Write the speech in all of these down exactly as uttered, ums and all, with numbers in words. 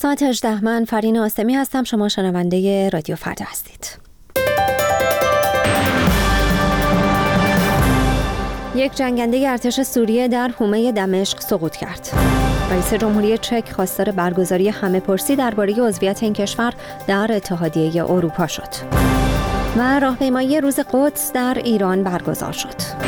ساعت هجده، من فرین آستمی هستم. شما شنونده رادیو فردا هستید. یک جنگنده ارتش سوریه در حومه دمشق سقوط کرد. رئیس جمهوری چک خواستار برگزاری همه‌پرسی درباره عضویت این کشور در اتحادیه اروپا شد. و راهپیمایی روز قدس در ایران برگزار شد.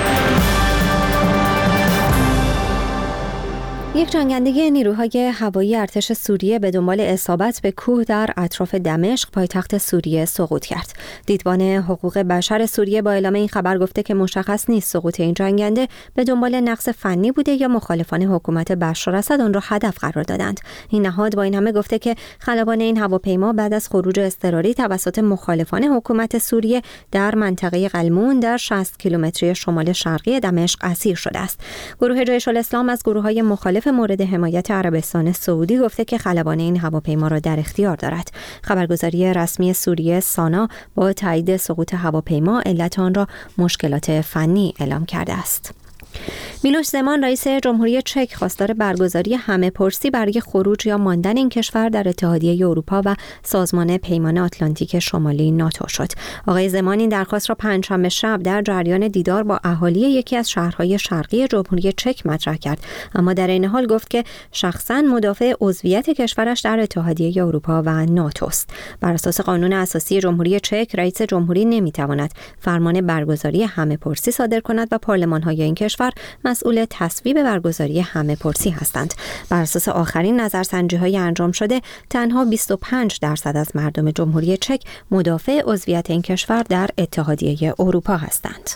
یک جنگنده نیروهای هوایی ارتش سوریه به دنبال اصابت به کوه در اطراف دمشق پایتخت سوریه سقوط کرد. دیدبان حقوق بشر سوریه با اعلام این خبر گفته که مشخص نیست سقوط این جنگنده به دنبال نقص فنی بوده یا مخالفان حکومت بشار اسد آن را هدف قرار دادند. این نهاد با این همه گفته که خلبان این هواپیما بعد از خروج اضطراری توسط مخالفان حکومت سوریه در منطقه قلمون در شصت کیلومتری شمال شرقی دمشق اسیر شده است. گروه جیش الاسلام از گروه‌های مخالف مورد حمایت عربستان سعودی گفته که خلبان این هواپیما را در اختیار دارد. خبرگزاری رسمی سوریه سانا با تایید سقوط هواپیما علت آن را مشکلات فنی اعلام کرده است. میلوش زمان رئیس جمهوری چک خواستار برگزاری همه‌پرسی برای خروج یا ماندن این کشور در اتحادیه اروپا و سازمان پیمان آتلانتیک شمالی ناتو شد. آقای زمان این درخواست را پنجشنبه شب در جریان دیدار با اهالی یکی از شهرهای شرقی جمهوری چک مطرح کرد، اما در این حال گفت که شخصاً مدافع عضویت کشورش در اتحادیه اروپا و ناتو است. بر اساس قانون اساسی جمهوری چک، رئیس جمهوری نمیتواند فرمان برگزاری همه‌پرسی صادر کند و پارلمان‌های این کشور مسئول تصویب برگزاری همه‌پرسی هستند. بر اساس آخرین نظرسنجی‌های انجام شده، تنها بیست و پنج درصد از مردم جمهوری چک مدافع عضویت این کشور در اتحادیه اروپا هستند.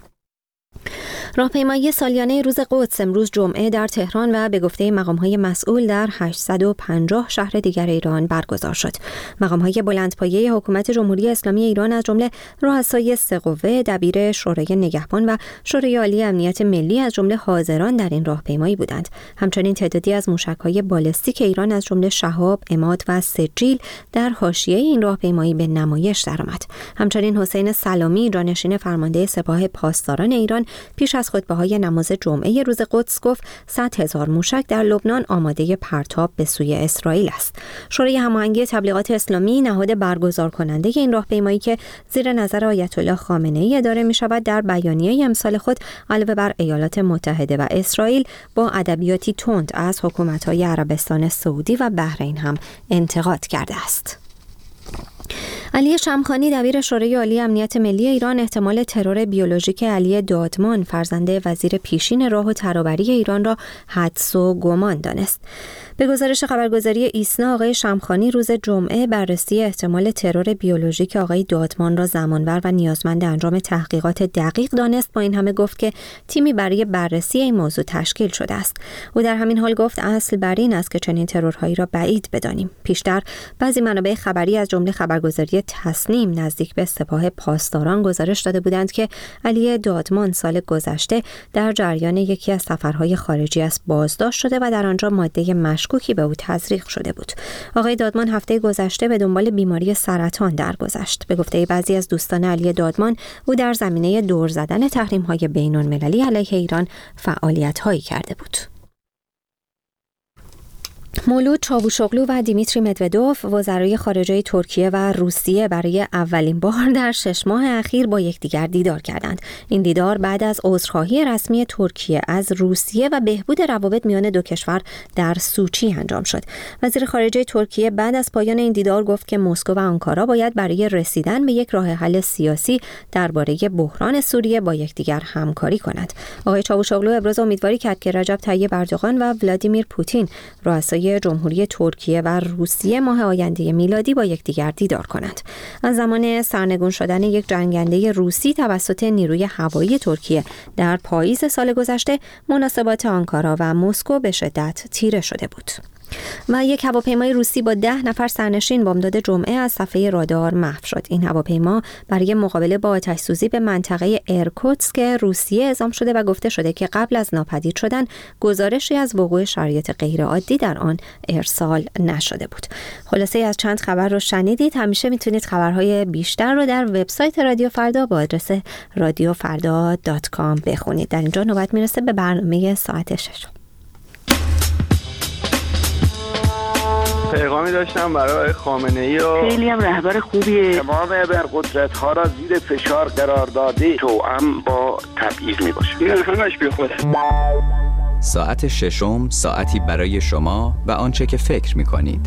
راهپیمایی سالیانه روز قدس امروز جمعه در تهران و به گفته مقام‌های مسئول در هشتصد و پنجاه شهر دیگر ایران برگزار شد. مقام‌های بلندپایه حکومت جمهوری اسلامی ایران از جمله رؤسای سه قوه، دبیر شورای نگهبان و شورای عالی امنیت ملی از جمله حاضران در این راهپیمایی بودند. همچنین تعدادی از موشک‌های بالستیک ایران از جمله شهاب، عماد و سجیل در حاشیه این راهپیمایی به نمایش درآمد. همچنین حسین سلامی، جانشین فرمانده سپاه پاسداران ایران، پیش از خطبه‌های نماز جمعه روز قدس گفت صد هزار موشک در لبنان آماده پرتاب به سوی اسرائیل است. شورای هماهنگی تبلیغات اسلامی، نهاد برگزار کننده این راهپیمایی که زیر نظر آیت الله خامنه‌ای اداره می‌شود، در بیانیه امسال خود علاوه بر ایالات متحده و اسرائیل با ادبیاتی تند از حکومت‌های عربستان سعودی و بحرین هم انتقاد کرده است. علی شمخانی، دبیر شورای عالی امنیت ملی ایران، احتمال ترور بیولوژیک علی دادمان، فرزند وزیر پیشین راه و ترابری ایران را حدس و گمان دانست. به گزارش خبرگزاری ایسنا، آقای شمخانی روز جمعه بررسی احتمال ترور بیولوژیک آقای دادمان را زمانبر و نیازمند انجام تحقیقات دقیق دانست. با این همه گفت که تیمی برای بررسی این موضوع تشکیل شده است. او در همین حال گفت اصل بر این است که چنین ترورهایی را بعید بدانیم. پیشتر بعضی منابع خبری از جمله خبرگزاری تصنیم نزدیک به سپاه پاسداران گزارش داده بودند که علی دادمان سال گذشته در جریان یکی از سفرهای خارجی است بازداشت شده و در آنجا ماده مشکوکی به او تزریق شده بود. آقای دادمان هفته گذشته به دنبال بیماری سرطان درگذشت. به گفته بعضی از دوستان علی دادمان، او در زمینه دور زدن تحریم‌های بین‌المللی علیه ایران فعالیت‌هایی کرده بود. مولود چاوشوغلو و دیمیتری مدودوف، وزرای خارجه ترکیه و روسیه، برای اولین بار در شش ماه اخیر با یکدیگر دیدار کردند. این دیدار بعد از عذرخواهی رسمی ترکیه از روسیه و بهبود روابط میان دو کشور در سوچی انجام شد. وزیر خارجه ترکیه بعد از پایان این دیدار گفت که مسکو و آنکارا باید برای رسیدن به یک راه حل سیاسی درباره بحران سوریه با یکدیگر همکاری کنند. آقای چاوشوغلو ابراز امیدواری کرد که رجب طیب اردوغان و ولادیمیر پوتین، رؤسای جمهوری ترکیه و روسیه، ماه آینده میلادی با یکدیگر دیدار کنند. از زمان سرنگون شدن یک جنگنده روسی توسط نیروی هوایی ترکیه در پاییز سال گذشته، مناسبات آنکارا و مسکو به شدت تیره شده بود. و یک هواپیمای روسی با ده نفر سرنشین بامداد جمعه از صفحه رادار محو شد. این هواپیما برای مقابله با آتش‌سوزی به منطقه ایرکوتسک روسیه اعزام شده و گفته شده که قبل از ناپدید شدن گزارشی از وقوع شرایط غیرعادی در آن ارسال نشده بود. خلاصه از چند خبر رو شنیدید. همیشه میتونید خبرهای بیشتر رو در وبسایت رادیو فردا با آدرس رادیو فردا دات کام بخونید. در اینجا نوبت میرسه به برنامه ساعت شش. پیغامی داشتم برای خامنه‌ای و خیلی هم رهبر خوبیه. تمام ابرقدرت ها را زیر فشار قرار داده، توأم با تبعیض می باشه. این همش بی خوده. ساعت ششم، ساعتی برای شما و آنچه که فکر می کنید.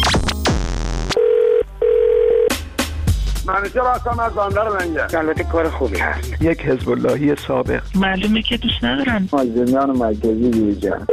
منیجر هستم از بندر منگه. البته کار خوبی هست. یک حزب اللهی سابق. معلومه که دوست ندارن. مازندران مرکزی بیرجان.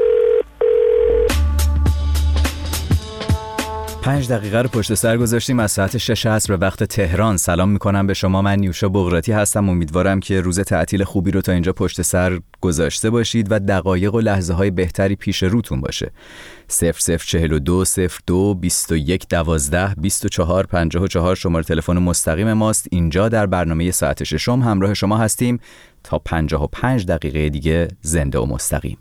پنج دقیقه رو پشت سر گذاشتیم از ساعت شش عصر به وقت تهران. سلام میکنم به شما، من نیوشا بغراتی هستم. امیدوارم که روز تعطیل خوبی رو تا اینجا پشت سر گذاشته باشید و دقایق و لحظه های بهتری پیش روتون باشه. صفر صفر چهل و دو صفر دو بیست و یک دوازده بیست و چهار پنجاه و چهار شماره تلفن مستقیم ماست. اینجا در برنامه ساعت ششم همراه شما هستیم تا پنجاه و پنج دقیقه دیگه زنده و مستقیم.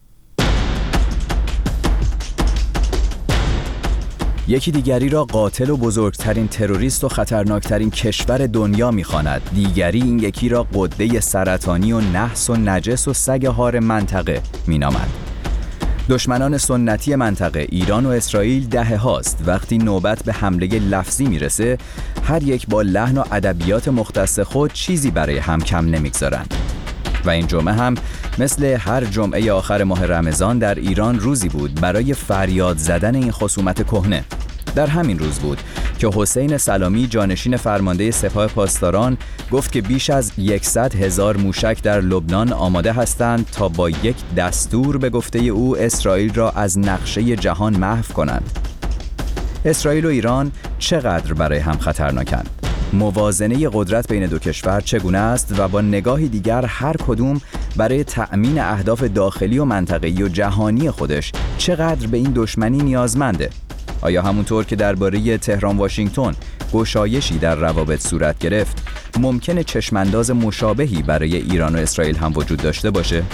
یکی دیگری را قاتل و بزرگترین تروریست و خطرناکترین کشور دنیا می‌خواند. دیگری این یکی را قده سرطانی و نحس و نجس و سگ هار منطقه می‌نامد. دشمنان سنتی منطقه ایران و اسرائیل دهه هاست وقتی نوبت به حمله لفظی میرسه هر یک با لحن و ادبیات مختص خود چیزی برای هم کم نمیگذارند. و این جمعه هم مثل هر جمعه آخر ماه رمضان در ایران روزی بود برای فریاد زدن این خصومت کهنه. در همین روز بود که حسین سلامی جانشین فرمانده سپاه پاسداران گفت که بیش از صد هزار موشک در لبنان آماده هستند تا با یک دستور به گفته او اسرائیل را از نقشه جهان محو کنند. اسرائیل و ایران چقدر برای هم خطرناکند؟ موازنه قدرت بین دو کشور چگونه است و با نگاهی دیگر هر کدوم برای تأمین اهداف داخلی و منطقه‌ای و جهانی خودش چقدر به این دشمنی نیازمنده؟ آیا همونطور که درباره تهران واشنگتن گشایشی در روابط صورت گرفت ممکنه چشمانداز مشابهی برای ایران و اسرائیل هم وجود داشته باشه؟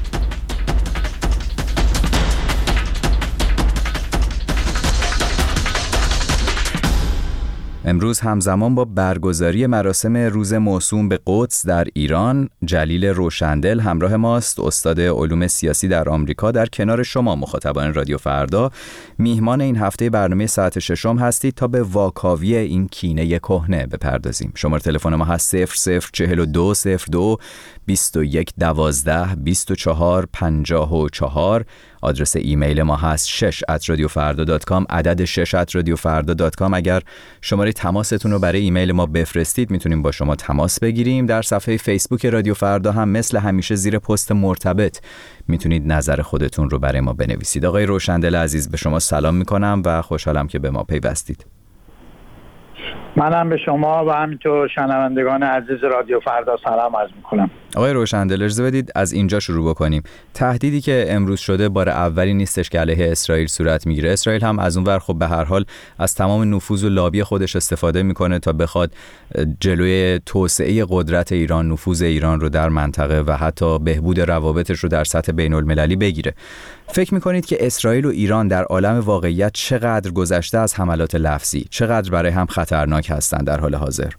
امروز همزمان با برگزاری مراسم روز موسوم به قدس در ایران، جلیل روشندل همراه ماست، استاد علوم سیاسی در آمریکا، در کنار شما مخاطبان رادیو فردا. میهمان این هفته برنامه ساعت ششم هستید تا به واکاوی این کینه کهنه بپردازیم. شماره تلفن ما هست صفر صفر چهل و دو صفر دو بیست و یک دوازده بیست و چهار پنجاه و چهار. آدرس ایمیل ما هست شش ات رادیو فردا دات کام، عدد شش ات رادیو فردا دات کام. اگر شماره تماستون رو برای ایمیل ما بفرستید میتونیم با شما تماس بگیریم. در صفحه فیسبوک رادیو فردا هم مثل همیشه زیر پست مرتبط میتونید نظر خودتون رو برای ما بنویسید. آقای روشندل عزیز، به شما سلام میکنم و خوشحالم که به ما پیوستید. منم به شما و همینطور شنوندگان عزیز رادیو فردا سلام عرض میکنم. آقای روشندل، اجازه بدید از اینجا شروع بکنیم. تهدیدی که امروز شده بار اولی نیستش که علیه اسرائیل صورت میگیره. اسرائیل هم از اونور خب به هر حال از تمام نفوذ و لابی خودش استفاده میکنه تا بخواد جلوی توسعه قدرت ایران، نفوذ ایران رو در منطقه و حتی بهبود روابطش رو در سطح بین المللی بگیره. فکر میکنید که اسرائیل و ایران در عالم واقعیت چقدر گذشته از حملات لفظی، چقدر برای هم خطرناک هستند در حال حاضر؟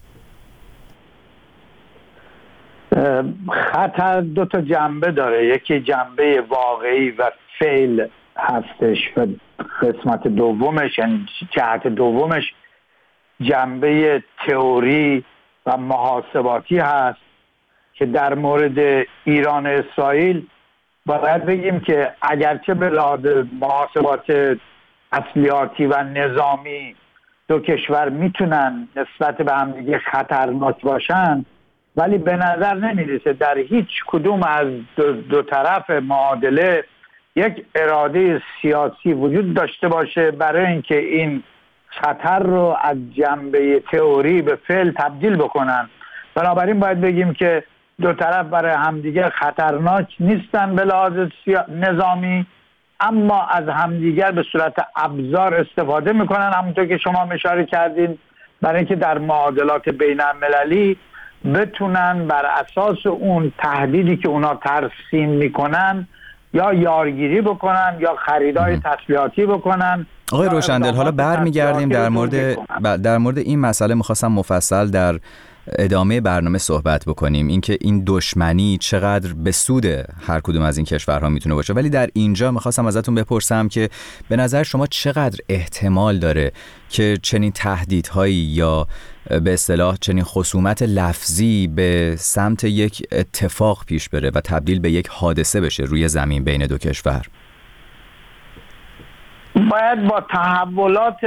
خطر دو تا جنبه داره، یکی جنبه واقعی و فعل هستش و قسمت دومش، یعنی جهت دومش جنبه تئوری و محاسباتی هست که در مورد ایران و اسرائیل باید بگیم که اگرچه به لحاظ محاسبات اصلیاتی و نظامی دو کشور میتونن نسبت به همدیگه خطرناک باشن، ولی به نظر نمیرسه در هیچ کدوم از دو, دو طرف معادله یک اراده سیاسی وجود داشته باشه برای اینکه این خطر رو از جنبه تئوری به فعل تبدیل بکنن. بنابراین باید بگیم که دو طرف برای همدیگر خطرناک نیستن به لحاظ نظامی، اما از همدیگر به صورت ابزار استفاده میکنن، همونطور که شما اشاره کردین، برای اینکه در معادلات بین المللی بتونن بر اساس اون تهدیدی که اونا ترسیم میکنن یا یارگیری بکنن یا خریدای تسلیحاتی بکنن. آقای روشندل، حالا برمیگردیم در مورد در مورد این مسئله. میخواستم مفصل در ادامه برنامه صحبت بکنیم، اینکه این دشمنی چقدر به سود هر کدوم از این کشورها میتونه باشه. ولی در اینجا میخواستم ازتون بپرسم که به نظر شما چقدر احتمال داره که چنین تهدیدهایی یا به اصطلاح چنین خصومت لفظی به سمت یک اتفاق پیش بره و تبدیل به یک حادثه بشه روی زمین بین دو کشور؟ باید با تحولات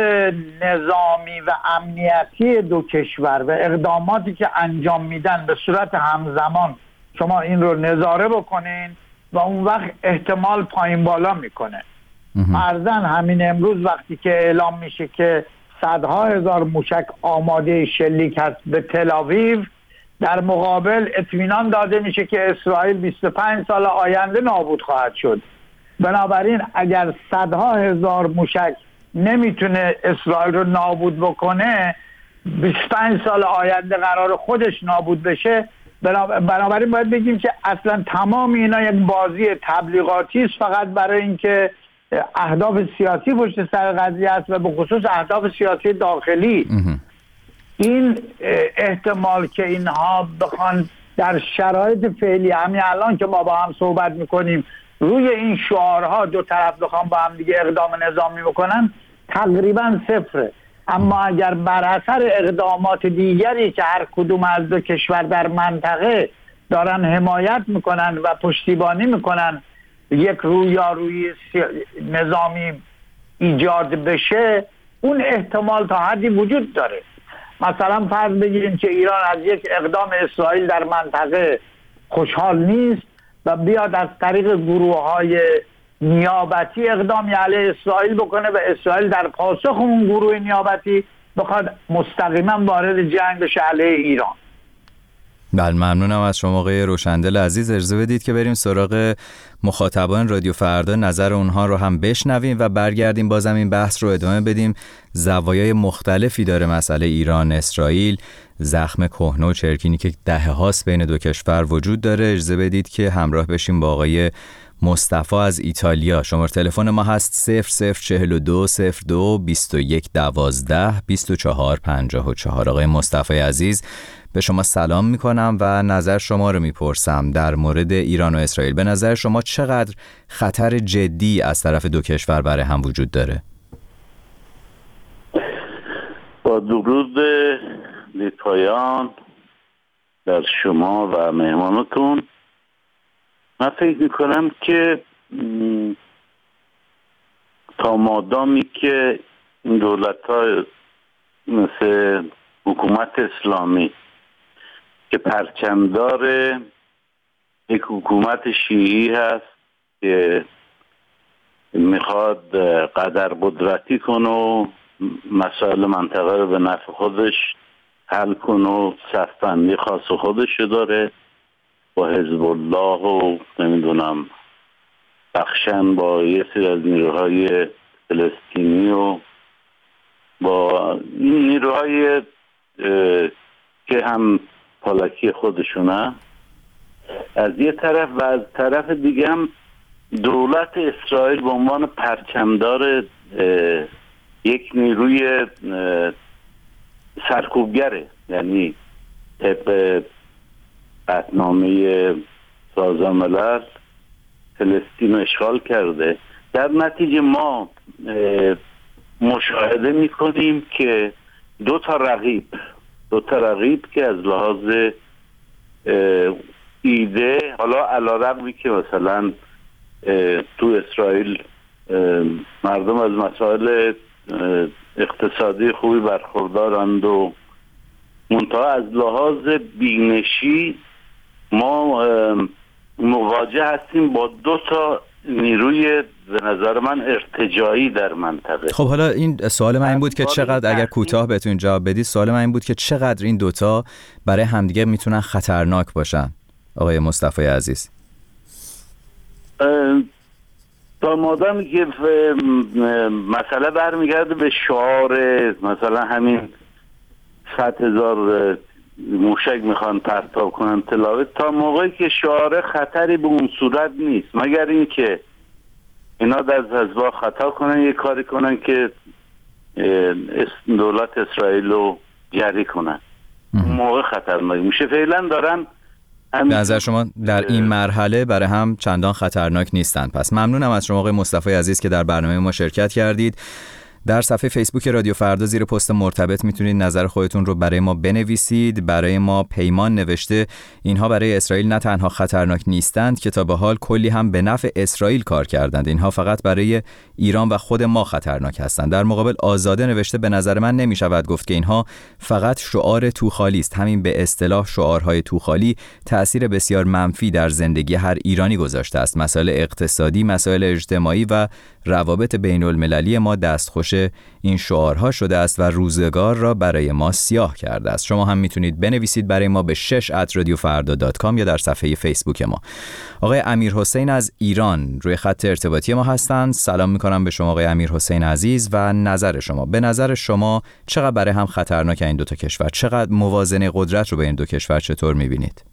نظامی و امنیتی دو کشور و اقداماتی که انجام میدن به صورت همزمان شما این رو نظاره بکنین و اون وقت احتمال پایین بالا میکنه. فرضاً همین امروز وقتی که اعلام میشه که صدها هزار موشک آماده شلیک هست به تل آویو، در مقابل اطمینان داده میشه که اسرائیل بیست و پنج سال آینده نابود خواهد شد. بنابراین اگر صدها هزار موشک نمیتونه اسرائیل رو نابود بکنه، بیست و پنج سال آینده قرار خودش نابود بشه. بنابراین باید بگیم که اصلا تمام اینا یک بازی تبلیغاتی است، فقط برای اینکه اهداف سیاسی پشت سر قضیه است و به خصوص اهداف سیاسی داخلی. این احتمال که اینها بخوان در شرایط فعلی همین الان که ما با هم صحبت میکنیم روی این شعارها دو طرف بخوان با هم دیگه اقدام نظامی بکنن تقریبا صفره. اما اگر بر اثر اقدامات دیگری که هر کدوم از دو کشور در منطقه دارن حمایت میکنن و پشتیبانی میکنن یک رویارویی نظامی ایجاد بشه، اون احتمال تا حدی وجود داره. مثلا فرض بگیریم که ایران از یک اقدام اسرائیل در منطقه خوشحال نیست و بیاد از طریق گروه‌های نیابتی اقدامی علیه اسرائیل بکنه و اسرائیل در پاسخ اون گروه نیابتی بخواد مستقیما وارد جنگ بشه علیه ایران. بله، ممنونم از شما آقای روشندل عزیز. اجازه بدید که بریم سراغ مخاطبان رادیو فردا، نظر اونها رو هم بشنویم و برگردیم بازم این بحث رو ادامه بدیم. زوایای مختلفی داره مسئله ایران اسرائیل، زخم کهنه و چرکینی که دهه هاست بین دو کشور وجود داره. اجازه بدید که همراه بشیم با آقای مصطفی از ایتالیا. شماره تلفن ما هست صفر صفر چهل و دو صفر دو بیست و یک دوازده بیست و چهار پنجاه و چهار. آقای مصطفی عزیز، به شما سلام میکنم و نظر شما رو میپرسم در مورد ایران و اسرائیل. به نظر شما چقدر خطر جدی از طرف دو کشور برای هم وجود داره؟ با درود به پایان در شما و مهمانتون، من فکر میکنم که تا مادامی که این دولت های مثل حکومت اسلامی که پرچمدار یک حکومت شیعی هست که میخواد قدر قدرتی کنه و مسائل منطقه رو به نفع خودش حل کنه و صفبندی خاص خودش داره، با حزب الله و نمیدونم بخشن با یه سری از نیروهای فلسطینی و با این نیروهای که هم پالکی خودشونه از یه طرف و از طرف دیگه هم دولت اسرائیل به عنوان پرچمدار یک نیروی سرکوبگره، یعنی طبق قطعنامه سازمان ملل فلسطین رو اشغال کرده. در نتیجه ما مشاهده میکنیم که دو تا رقیب دو تا رقیب که از لحاظ ایده، حالا علیرغمی که مثلا تو اسرائیل مردم از مسائل اقتصادی خوبی برخوردارند و منتها از لحاظ بینشی ما مواجه هستیم با دو تا نیروی به نظر من ارتجاعی در منطقه. خب حالا این سوال من این بود که چقدر، اگر کوتاه بتونید جواب بدید، سوال من این بود که چقدر این دوتا برای همدیگه میتونن خطرناک باشن آقای مصطفی عزیز؟ تا مادامی که مسئله برمیگرده به شعار مثلا همین صد هزار موشک میخوان پرتاب کنن تلاوت، تا موقعی که شعار خطری به اون صورت نیست، مگر اینکه اینا در حزب‌ها خطا کنن یه کاری کنن که دولت اسرائیل رو جری کنن. موقع خطرناک میشه. فعلا دارن به نظر شما در این مرحله برای هم چندان خطرناک نیستند. پس ممنونم از شما آقای مصطفی عزیز که در برنامه ما شرکت کردید. در صفحه فیسبوک رادیو فردا زیر پست مرتبط میتونید نظر خودتون رو برای ما بنویسید. برای ما پیمان نوشته اینها برای اسرائیل نه تنها خطرناک نیستند که تا به حال کلی هم به نفع اسرائیل کار کردند. اینها فقط برای ایران و خود ما خطرناک هستند. در مقابل آزاده نوشته به نظر من نمیشود گفت که اینها فقط شعار توخالی است. همین به اصطلاح شعارهای توخالی تأثیر بسیار منفی در زندگی هر ایرانی گذاشته است. مسائل اقتصادی، مسائل اجتماعی و روابط بین المللی ما دستخوش این شعارها شده است و روزگار را برای ما سیاه کرده است. شما هم میتونید بنویسید برای ما به شش ات رادیو فردا دات کام یا در صفحه فیسبوک ما. آقای امیرحسین از ایران روی خط ارتباطی ما هستند. سلام میکنم به شما آقای امیرحسین عزیز و نظر شما. به نظر شما چقدر برای هم خطرناک این دو تا کشور؟ چقدر موازنه قدرت رو به این دو کشور چطور میبینید؟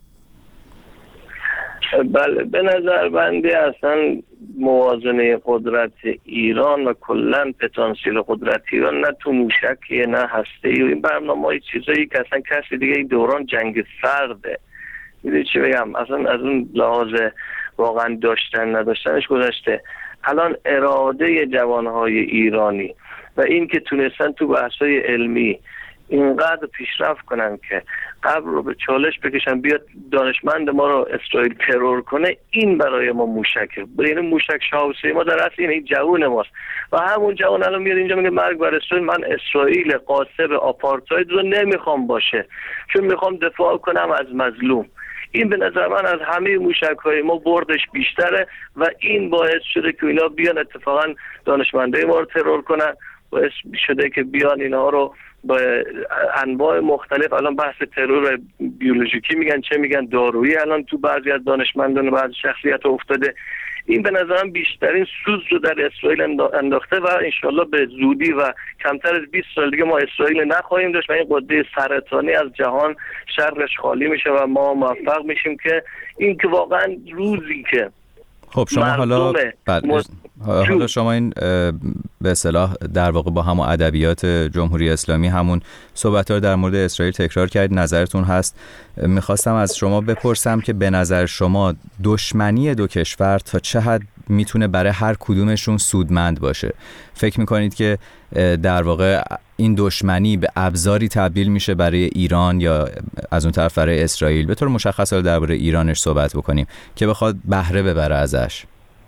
بله، به نظر بنده اصلا موازنه قدرت ایران و کلا پتانسیل قدرت ایران نه تو موشکیه نه هسته‌ای و این برنامه‌های چیزایی که اصلا کسی دیگه این دوران جنگ سرده. میدونی چی بگم؟ اصلا از اون لحاظ واقعا داشتن نداشتنش گذشته. الان اراده جوانهای ایرانی و این که تونستن تو بحث‌های علمی اینقدر پیشرفت کنن که قبل رو به چالش بکشن بیاد دانشمند ما رو اسرائیل ترور کنه، این برای ما موشکه. یعنی موشک شاوسه ما در اصل این جوون ماست و همون جوون الان میاد اینجا میگه مرگ بر اسرائیل. من اسرائیل قاصب آپارتاید رو نمیخوام باشه، چون میخوام دفاع کنم از مظلوم. این به نظر من از همه موشک‌های ما بردش بیشتره و این باعث شده که اینا بیان اتفاقا دانشمندای ما رو ترور کنن. باعث شده که بیان اینا رو با انواع مختلف، الان بحث ترور بیولوژیکی میگن، چه میگن دارویی، الان تو بعضی از دانشمندان و بعضی شخصیت افتاده. این به نظرم بیشترین سوز رو در اسرائیل انداخته و انشالله به زودی و کمتر از بیست سال دیگه ما اسرائیل نخواهیم داشت و این قده سرطانی از جهان شرش خالی میشه و ما موفق میشیم که این که واقعا روزی که خب شما حالا مز... حالا شما این به اصطلاح در واقع با همون ادبیات جمهوری اسلامی همون صحبت‌ها رو در مورد اسرائیل تکرار کردید، نظرتون هست. میخواستم از شما بپرسم که به نظر شما دشمنی دو کشور تا چه حد میتونه برای هر کدومشون سودمند باشه؟ فکر میکنید که در واقع این دشمنی به ابزاری تبدیل میشه برای ایران یا از اون طرف برای اسرائیل؟ به طور مشخص رو درباره ایرانش صحبت بکنیم که بخواد بهره ببره ازش.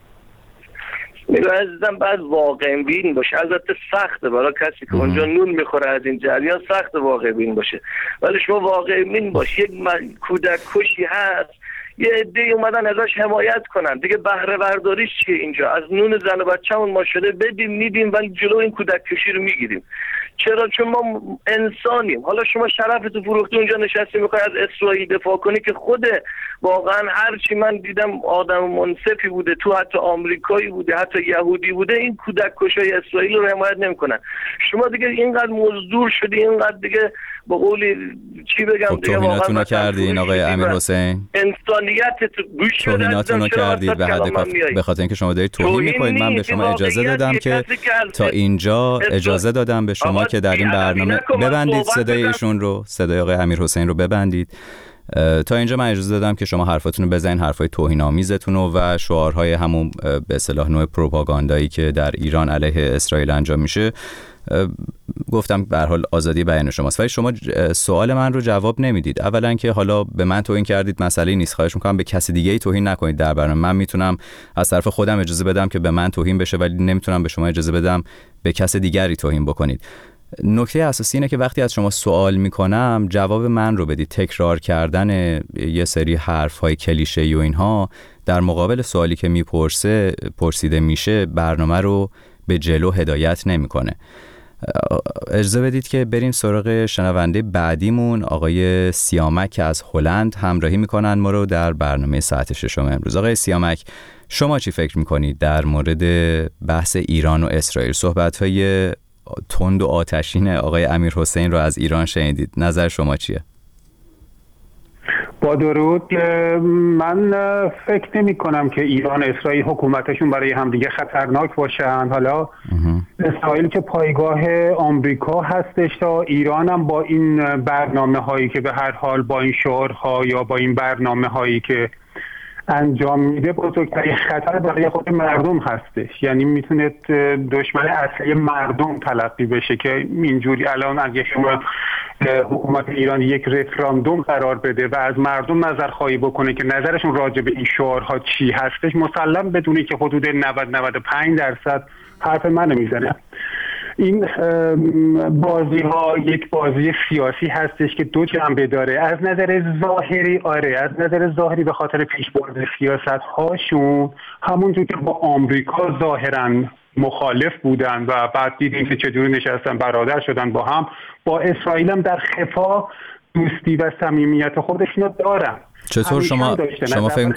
میگه عزیزم بعد واقع بین باشه. البته سخته برای کسی که اونجا نون میخوره از این جریان، سخت واقع بین باشه، ولی شما واقع بین باشه. یک کودک کشی هست، یه عده‌ای اومدن ازش حمایت کنن، دیگه بهره برداریش چیه اینجا؟ از نون زن و بچه‌مون ما شده بدیم میدیم ولی جلو این کودک کشی رو میگیریم. چرا؟ چون ما انسانیم. حالا شما شرفتو فروختی اونجا نشستی میخوای از اسرائیل دفاع کنی که خود واقعا هرچی من دیدم آدم منصفی بوده، تو حتی آمریکایی بوده، حتی یهودی بوده، این کودک کشای اسرائیل رو حمایت نمیکنن. شما دیگه اینقدر مزدور شدی، اینقدر دیگه به قولی چی بگم خب دیگه واقعا کردین آقای امیرحسین، انسانیت توهیناتونو کردید به حد کافی. به خاطر اینکه شما دارید توهین میکنید، من به شما اجازه دادم که تا اینجا اجازه دادم به شما که در این برنامه ببندید صدای ایشون رو، صدای آقای امیرحسین رو ببندید. تا اینجا من اجازه دادم که شما حرفاتون رو بزنید، حرفای توهین‌آمیزتون رو و شعارهای همون به اصطلاح نوع پروپاگاندایی که در ایران علیه اسرائیل انجام میشه. گفتم به هر حال آزادی بیان شماست، ولی شما سوال من رو جواب نمیدید. اولا که حالا به من توهین کردید، مسئله نیست، خواهش میکنم به کسی دیگه ای توهین نکنید در برنامه. من میتونم از طرف خودم اجازه بدم که به من توهین بشه، ولی نمیتونم به شما اجازه بدم به کس دیگری توهین بکنید. نکته اساسی اینه که وقتی از شما سوال میکنم جواب من رو بدید. تکرار کردن یه سری حرف‌های کلیشه‌ای و اینها در مقابل سوالی که میپرسه پرسیده میشه برنامه رو به جلو هدایت نمیکنه. اجازه بدید که بریم سراغ شنونده بعدیمون، آقای سیامک که از هلند همراهی میکنن ما رو در برنامه ساعت ششم امروز. آقای سیامک، شما چی فکر میکنید در مورد بحث ایران و اسرائیل؟ صحبت‌های تند و آتشین آقای امیرحسین رو از ایران شنیدید، نظر شما چیه؟ با درود. من فکر نمی کنم که ایران اسرائیل حکومتشون برای همدیگه خطرناک باشن. حالا اسرائیل که پایگاه آمریکا هستش تا ایران هم با این برنامه هایی که به هر حال با این شعارها یا با این برنامه هایی که انجام میده بزرگترین خطر برای خود مردم هستش. یعنی میتونه دشمن اصلی مردم تلقی بشه که اینجوری الان اگه شما حکومت ایران یک رفراندوم قرار بده و از مردم نظر خواهی بکنه که نظرشون راجع به این شعارها چی هستش، مسلم بدونی که حدود نود نود و پنج درصد حرف منو میزنه. این بازی ها یک بازی سیاسی هستش که دو جنبه داره. از نظر ظاهری آره از نظر ظاهری به خاطر پیشبرد سیاست هاشون همونجور که با آمریکا ظاهرا مخالف بودن و بعد دیدیم که چجوری نشستن برادر شدن با هم، با اسرائیل هم در خفا دوستی و صمیمیت خودشون رو دارن. چطور شما شما فکر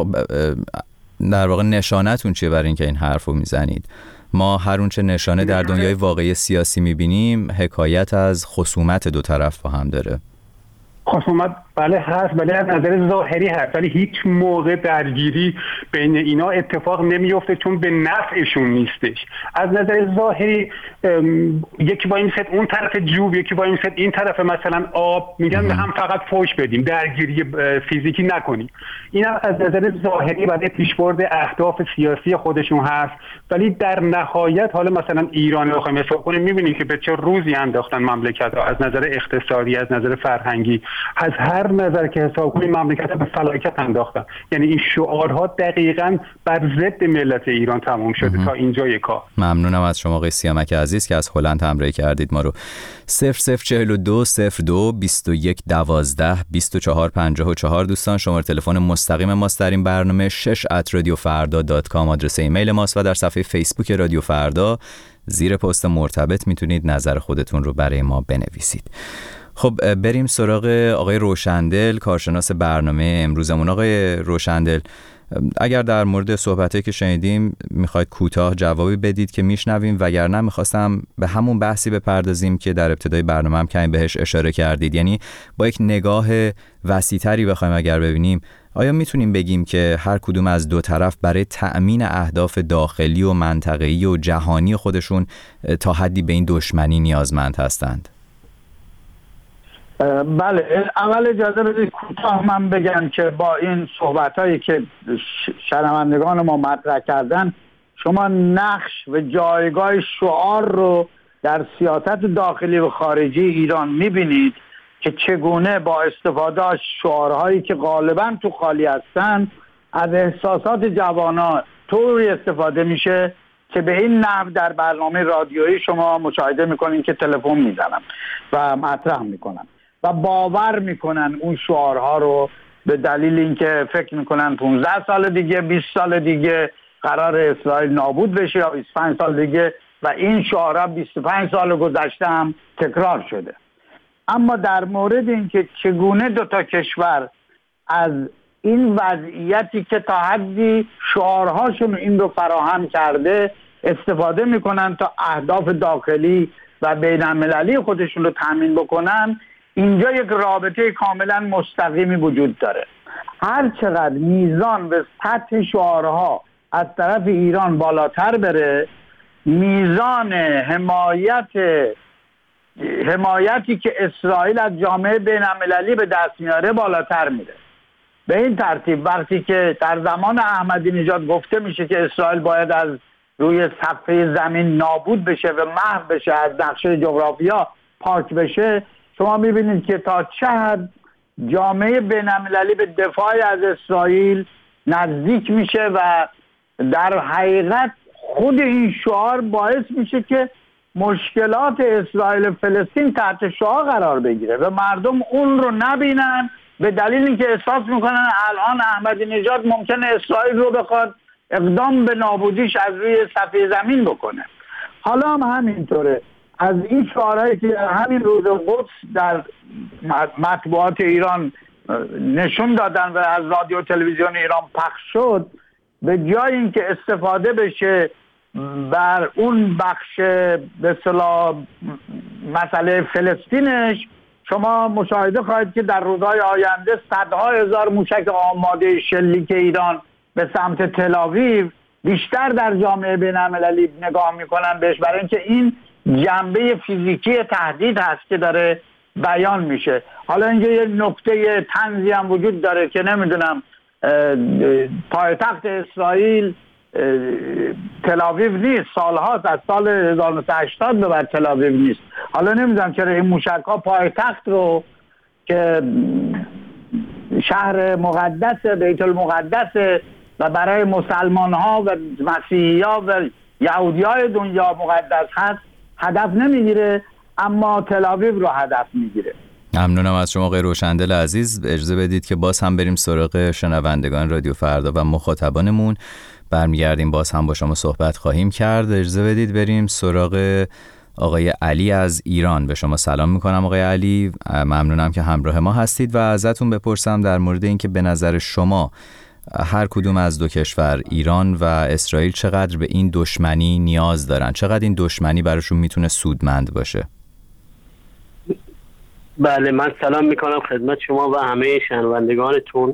در واقع نشانتون چیه برای اینکه این حرفو میزنید؟ ما هر اونچه نشانه در دنیای واقعی سیاسی میبینیم حکایت از خصومت دو طرف با هم داره. خصومت بله هست، ولی از نظر ظاهری هست، ولی هیچ موقع درگیری بین اینا اتفاق نمیفته چون به نفعشون نیستش. از نظر ظاهری یکی با این ست اون طرف جوب، یکی با این ست این طرف مثلا آب، میگن به هم فقط فوش بدیم، درگیری فیزیکی نکنیم. اینا از نظر ظاهری برای پیشبرد اهداف سیاسی خودشون هست، ولی در نهایت حالا مثلا ایران رو بخوایم حساب کنیم میبینیم که به چه روزی انداختن مملکت ها، از نظر اقتصادی، از نظر فرهنگی، از هر نظر که حساب کنیم مملکت به فلاکت انداختن. یعنی این شعارها دقیقاً بر ضد ملت ایران تمام شده امه. تا اینجای کار. ممنونم از شما آقای سیامک عزیز که از هلند همراهی کردید ما رو. صفر صفر چهل و دو صفر دو بیست و یک دوازده بیست و چهار پنجاه و چهار دوستان شماره تلفن مستقیم ماست در این برنامه. شش ات رادیو فردا دات کام آدرس ایمیل ماست و در صفحه فیسبوک رادیو فردا زیر پست مرتبط میتونید نظر خودتون رو برای ما بنویسید. خب بریم سراغ آقای روشندل، کارشناس برنامه امروزمون. آقای روشندل، اگر در مورد صحبتایی که شنیدیم میخواید کوتاه جوابی بدید که میشنویم، وگرنه میخواستم به همون بحثی بپردازیم که در ابتدای برنامه هم کمی بهش اشاره کردید، یعنی با یک نگاه وسیع‌تری بخوایم اگر ببینیم، آیا میتونیم بگیم که هر کدوم از دو طرف برای تأمین اهداف داخلی و منطقه‌ای و جهانی خودشون تا حدی به این دشمنی نیازمند هستند؟ بله، اول اجازه بدید کوتاه من بگم که با این صحبتایی که شنوندگان ما مطرح کردن، شما نقش و جایگاه شعار رو در سیاست داخلی و خارجی ایران میبینید که چگونه با استفاده از شعارهایی که غالبا تو خالی هستن از احساسات جوانان طوری استفاده میشه که به این نحو در برنامه رادیویی شما مشاهده میکنین که تلفن میزنن و مطرح میکنن و باور میکنن اون شعارها رو، به دلیل اینکه فکر میکنن پانزده سال دیگه، بیست سال دیگه قرار اسرائیل نابود بشه یا بیست و پنج سال دیگه، و این شعارها بیست و پنج سال گذشته هم تکرار شده. اما در مورد اینکه چگونه دو تا کشور از این وضعیتی که تا حدی شعارهاشون این رو فراهم کرده استفاده میکنن تا اهداف داخلی و بین المللی خودشون رو تامین بکنن، اینجا یک رابطه کاملا مستقیمی وجود داره. هر چقدر میزان و سطح شعارها از طرف ایران بالاتر بره، میزان حمایت حمایتی که اسرائیل از جامعه بین المللی به دست میاره بالاتر میره. به این ترتیب وقتی که در زمان احمدی نژاد گفته میشه که اسرائیل باید از روی صفحه زمین نابود بشه و محو بشه، از نقشه جغرافیا پاک بشه، شما میبینید که تا چه حد جامعه بین المللی به دفاع از اسرائیل نزدیک میشه و در حقیقت خود این شعار باعث میشه که مشکلات اسرائیل و فلسطین تحت شعار قرار بگیره و مردم اون رو نبینن، به دلیل اینکه احساس میکنن الان احمدی نژاد ممکنه اسرائیل رو بخواد اقدام به نابودیش از روی صفحه زمین بکنه. حالا هم همینطوره. از این شعارهایی که همین روز قدس در مطبوعات ایران نشون دادن و از رادیو و تلویزیون ایران پخش شد، به جای اینکه استفاده بشه بر اون بخش به اصطلاح مسئله فلسطینش، شما مشاهده خواهید که در روزهای آینده صدها هزار موشک آماده شلیک ایران به سمت تل‌آویو بیشتر در جامعه بین‌المللی نگاه میکنن بهش، برای اینکه این جنبه فیزیکی تهدید هست که داره بیان میشه. حالا اینجا یه نکته طنزی هم وجود داره که نمیدونم پایتخت اسرائیل تل‌آویو نیست، سالهاست، از سال هزار و نهصد و هشتاد به بعد تل‌آویو نیست. حالا نمیدونم چرا این موشک‌ها پایتخت رو که شهر مقدس بیت المقدس و برای مسلمان ها و مسیحی ها و یهودی های دنیا مقدس هست هدف نمیگیره، اما تل‌آویو رو هدف میگیره. ممنونم از شما آقای روشندل عزیز. اجازه بدید که باز هم بریم سراغ شنوندگان رادیو فردا و مخاطبانمون. برمیگردیم باز هم با شما صحبت خواهیم کرد. اجازه بدید بریم سراغ آقای علی از ایران. به شما سلام میکنم آقای علی، ممنونم که همراه ما هستید و ازتون بپرسم در مورد اینکه به نظر شما هر کدوم از دو کشور، ایران و اسرائیل، چقدر به این دشمنی نیاز دارن، چقدر این دشمنی براشون میتونه سودمند باشه؟ بله، من سلام میکنم خدمت شما و همه شنوندگانتون.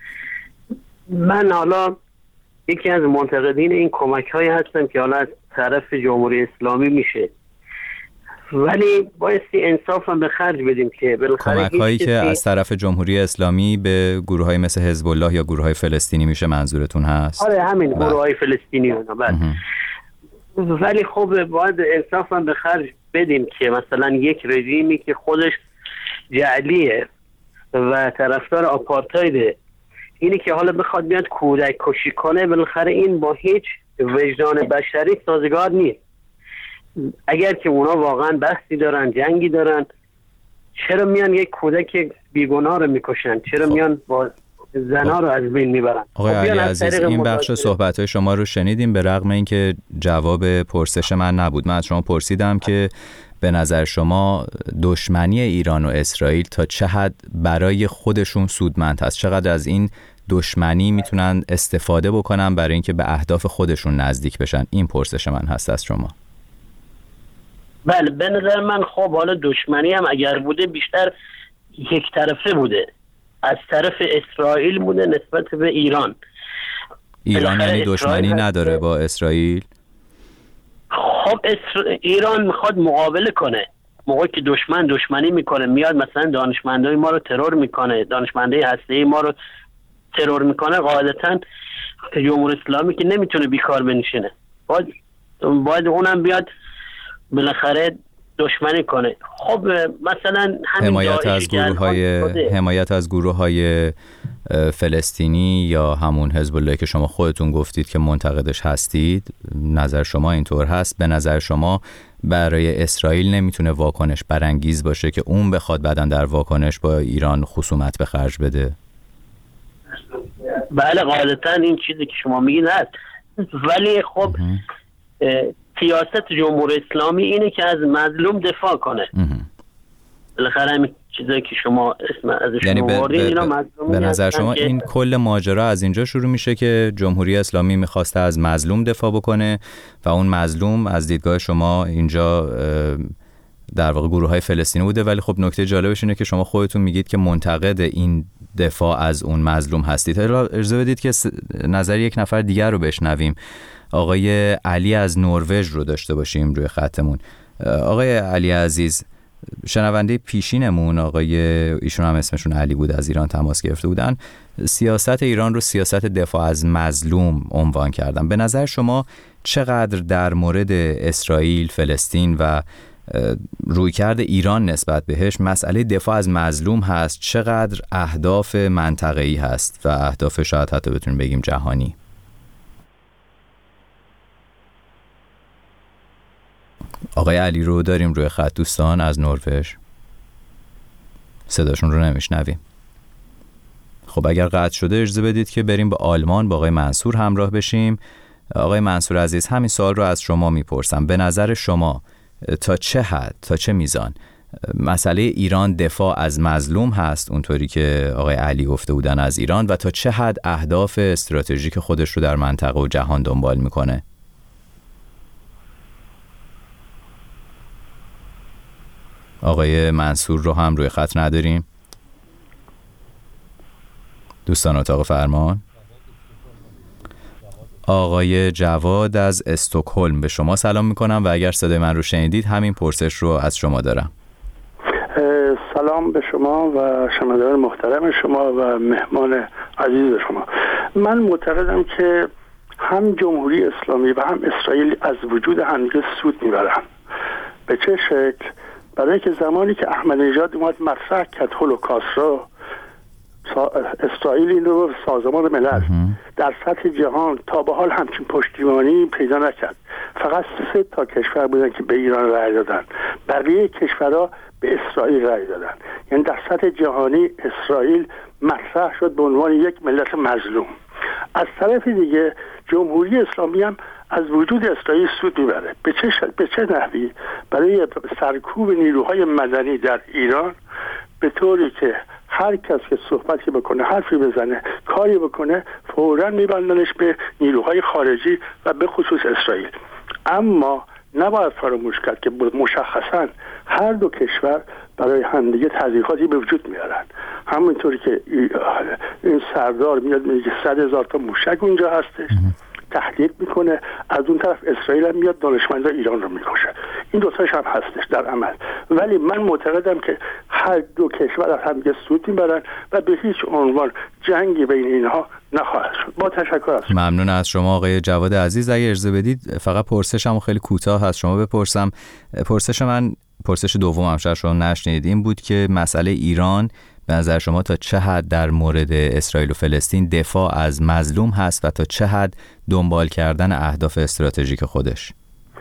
من حالا یکی از منتقدین این کمک هایی هستم که حالا از طرف جمهوری اسلامی میشه، ولی بایستی انصاف هم به خرج بدیم که کمک هایی که از طرف جمهوری اسلامی به گروه های مثل حزب الله یا گروه های فلسطینی میشه منظورتون هست؟ آره همین گروه های فلسطینی اونا. بله. ولی خب باید انصاف هم به خرج بدیم که مثلا یک رژیمی که خودش جعلیه و طرفدار آپارتایده، اینی که حالا بخواد بیاد کودک کشی کنه، بالاخره این با هیچ وجدان بشری سازگار نیست. اگر که اونا واقعا بحثی دارن، جنگی دارن، چرا میان یک کودک بیگناه رو میکشن؟ چرا میان با زنا رو از بین میبرن؟ آقای علی عزیز، این بخش صحبت‌های شما رو شنیدیم، به رغم اینکه جواب پرسش من نبود. من از شما پرسیدم که به نظر شما دشمنی ایران و اسرائیل تا چه حد برای خودشون سودمند هست؟ چقدر از این دشمنی میتونن استفاده بکنن برای اینکه به اهداف خودشون نزدیک بشن؟ این پرسش من هست از شما. بله، به نظر من خب حالا دشمنی هم اگر بوده بیشتر یک طرفه بوده، از طرف اسرائیل بوده نسبت به ایران. ایران یعنی دشمنی نداره با اسرائیل؟ خب اسر... ایران میخواد مقابله کنه، موقعی که دشمن دشمنی میکنه، میاد مثلا دانشمندای ما رو ترور میکنه، دانشمندای هسته‌ای ما رو ترور میکنه، قاعدتاً جمهوری اسلامی که نمیتونه بیکار بنشینه، باید باید اونم بیاد بالاخره دشمنی کنه. خب مثلا حمایت از گروه های حمایت از گروه های فلسطینی یا همون حزب الله که شما خودتون گفتید که منتقدش هستید، نظر شما اینطور هست؟ به نظر شما برای اسرائیل نمیتونه واکنش برانگیز باشه که اون بخواد بعدن در واکنش با ایران خصومت به خرج بده؟ بله، غالبا این چیزی که شما میگید هست، ولی خب سیاست جمهوری اسلامی اینه که از مظلوم دفاع کنه. بالاخره همین چیزایی که شما اسم ازش یعنی آوردین اینا مظلومی. به نظر شما این کل ماجرا از اینجا شروع میشه که جمهوری اسلامی میخواسته از مظلوم دفاع بکنه و اون مظلوم از دیدگاه شما اینجا در واقع گروه های فلسطینی بوده، ولی خب نکته جالبش اینه که شما خودتون میگید که منتقد این دفاع از اون مظلوم هستید. اجازه بدید که نظر یک نفر دیگر رو بشنویم. آقای علی از نروژ رو داشته باشیم روی خطمون. آقای علی عزیز، شنونده پیشینمون آقای ایشون هم اسمشون علی بود، از ایران تماس گرفته بودن، سیاست ایران رو سیاست دفاع از مظلوم عنوان کردن. به نظر شما چقدر در مورد اسرائیل، فلسطین و رویکرد ایران نسبت بهش مسئله دفاع از مظلوم هست؟ چقدر اهداف منطقه‌ای هست و اهداف شاید حتی بتونیم بگیم جهانی؟ آقای علی رو داریم روی خط دوستان از نروژ، صداشون رو نمیشنویم. خب اگر قطع شده اجازه بدید که بریم به آلمان با آقای منصور همراه بشیم. آقای منصور عزیز، همین سوال رو از شما میپرسم. به نظر شما تا چه حد، تا چه میزان مسئله ایران دفاع از مظلوم هست اونطوری که آقای علی گفته بودن از ایران، و تا چه حد اهداف استراتژیک خودش رو در منطقه و جهان دنبال میکنه؟ آقای منصور رو هم روی خط نداریم. دوستان اتاق فرمان، آقای جواد از استکهلم، به شما سلام میکنم و اگر صدای من رو شنیدید همین پرسش رو از شما دارم. سلام به شما و شنوندگان محترم شما و مهمان عزیز شما. من معتقدم که هم جمهوری اسلامی و هم اسرائیل از وجود همدیگه سود میبرن. به چه شکل؟ برای که زمانی که احمدی نژاد اومد مطرح کرد هولوکاست رو، اسرائیل این رو سازمان ملل در سطح جهان تا به حال همچین پشتیبانی پیدا نکرد. فقط سه تا کشور بودن که به ایران رأی دادن، بقیه کشورها به اسرائیل رأی دادن. یعنی در سطح جهانی اسرائیل مطرح شد به عنوان یک ملت مظلوم. از طرف دیگه جمهوری اسلامی هم از وجود اسرائیل سود میبره. به چه شکل؟ به چه نحوی؟ برای سرکوب نیروهای مدنی در ایران، به طوری که هر کس که صحبتی بکنه، حرفی بزنه، کاری بکنه، فوراً میبندنش به نیروهای خارجی و به خصوص اسرائیل. اما نباید فراموش کرد که مشخصاً هر دو کشور برای همدیگه تضییقاتی به وجود میارن. همونطوری که این سردار میاد میگه که صد هزار تا موشک اونجا هستش، تهدید میکنه. از اون طرف اسرائیل هم میاد دانشمندان ایران رو میکشه. این دوتاش هم هستش در عمل. ولی من معتقدم که هر دو کشور از همدیگه سود میبرن و به هیچ عنوان جنگی بین اینها نخواهد شد. با تشکر از شما. ممنون از شما آقای جواد عزیز. اگه اجازه بدید فقط پرسشم خیلی کوتاه از شما بپرسم. پرسش من، پرسش دومم شاید شما نشنیدید، این بود که مسئله ایران به نظر شما تا چه حد در مورد اسرائیل و فلسطین دفاع از مظلوم هست و تا چه حد دنبال کردن اهداف استراتژیک خودش؟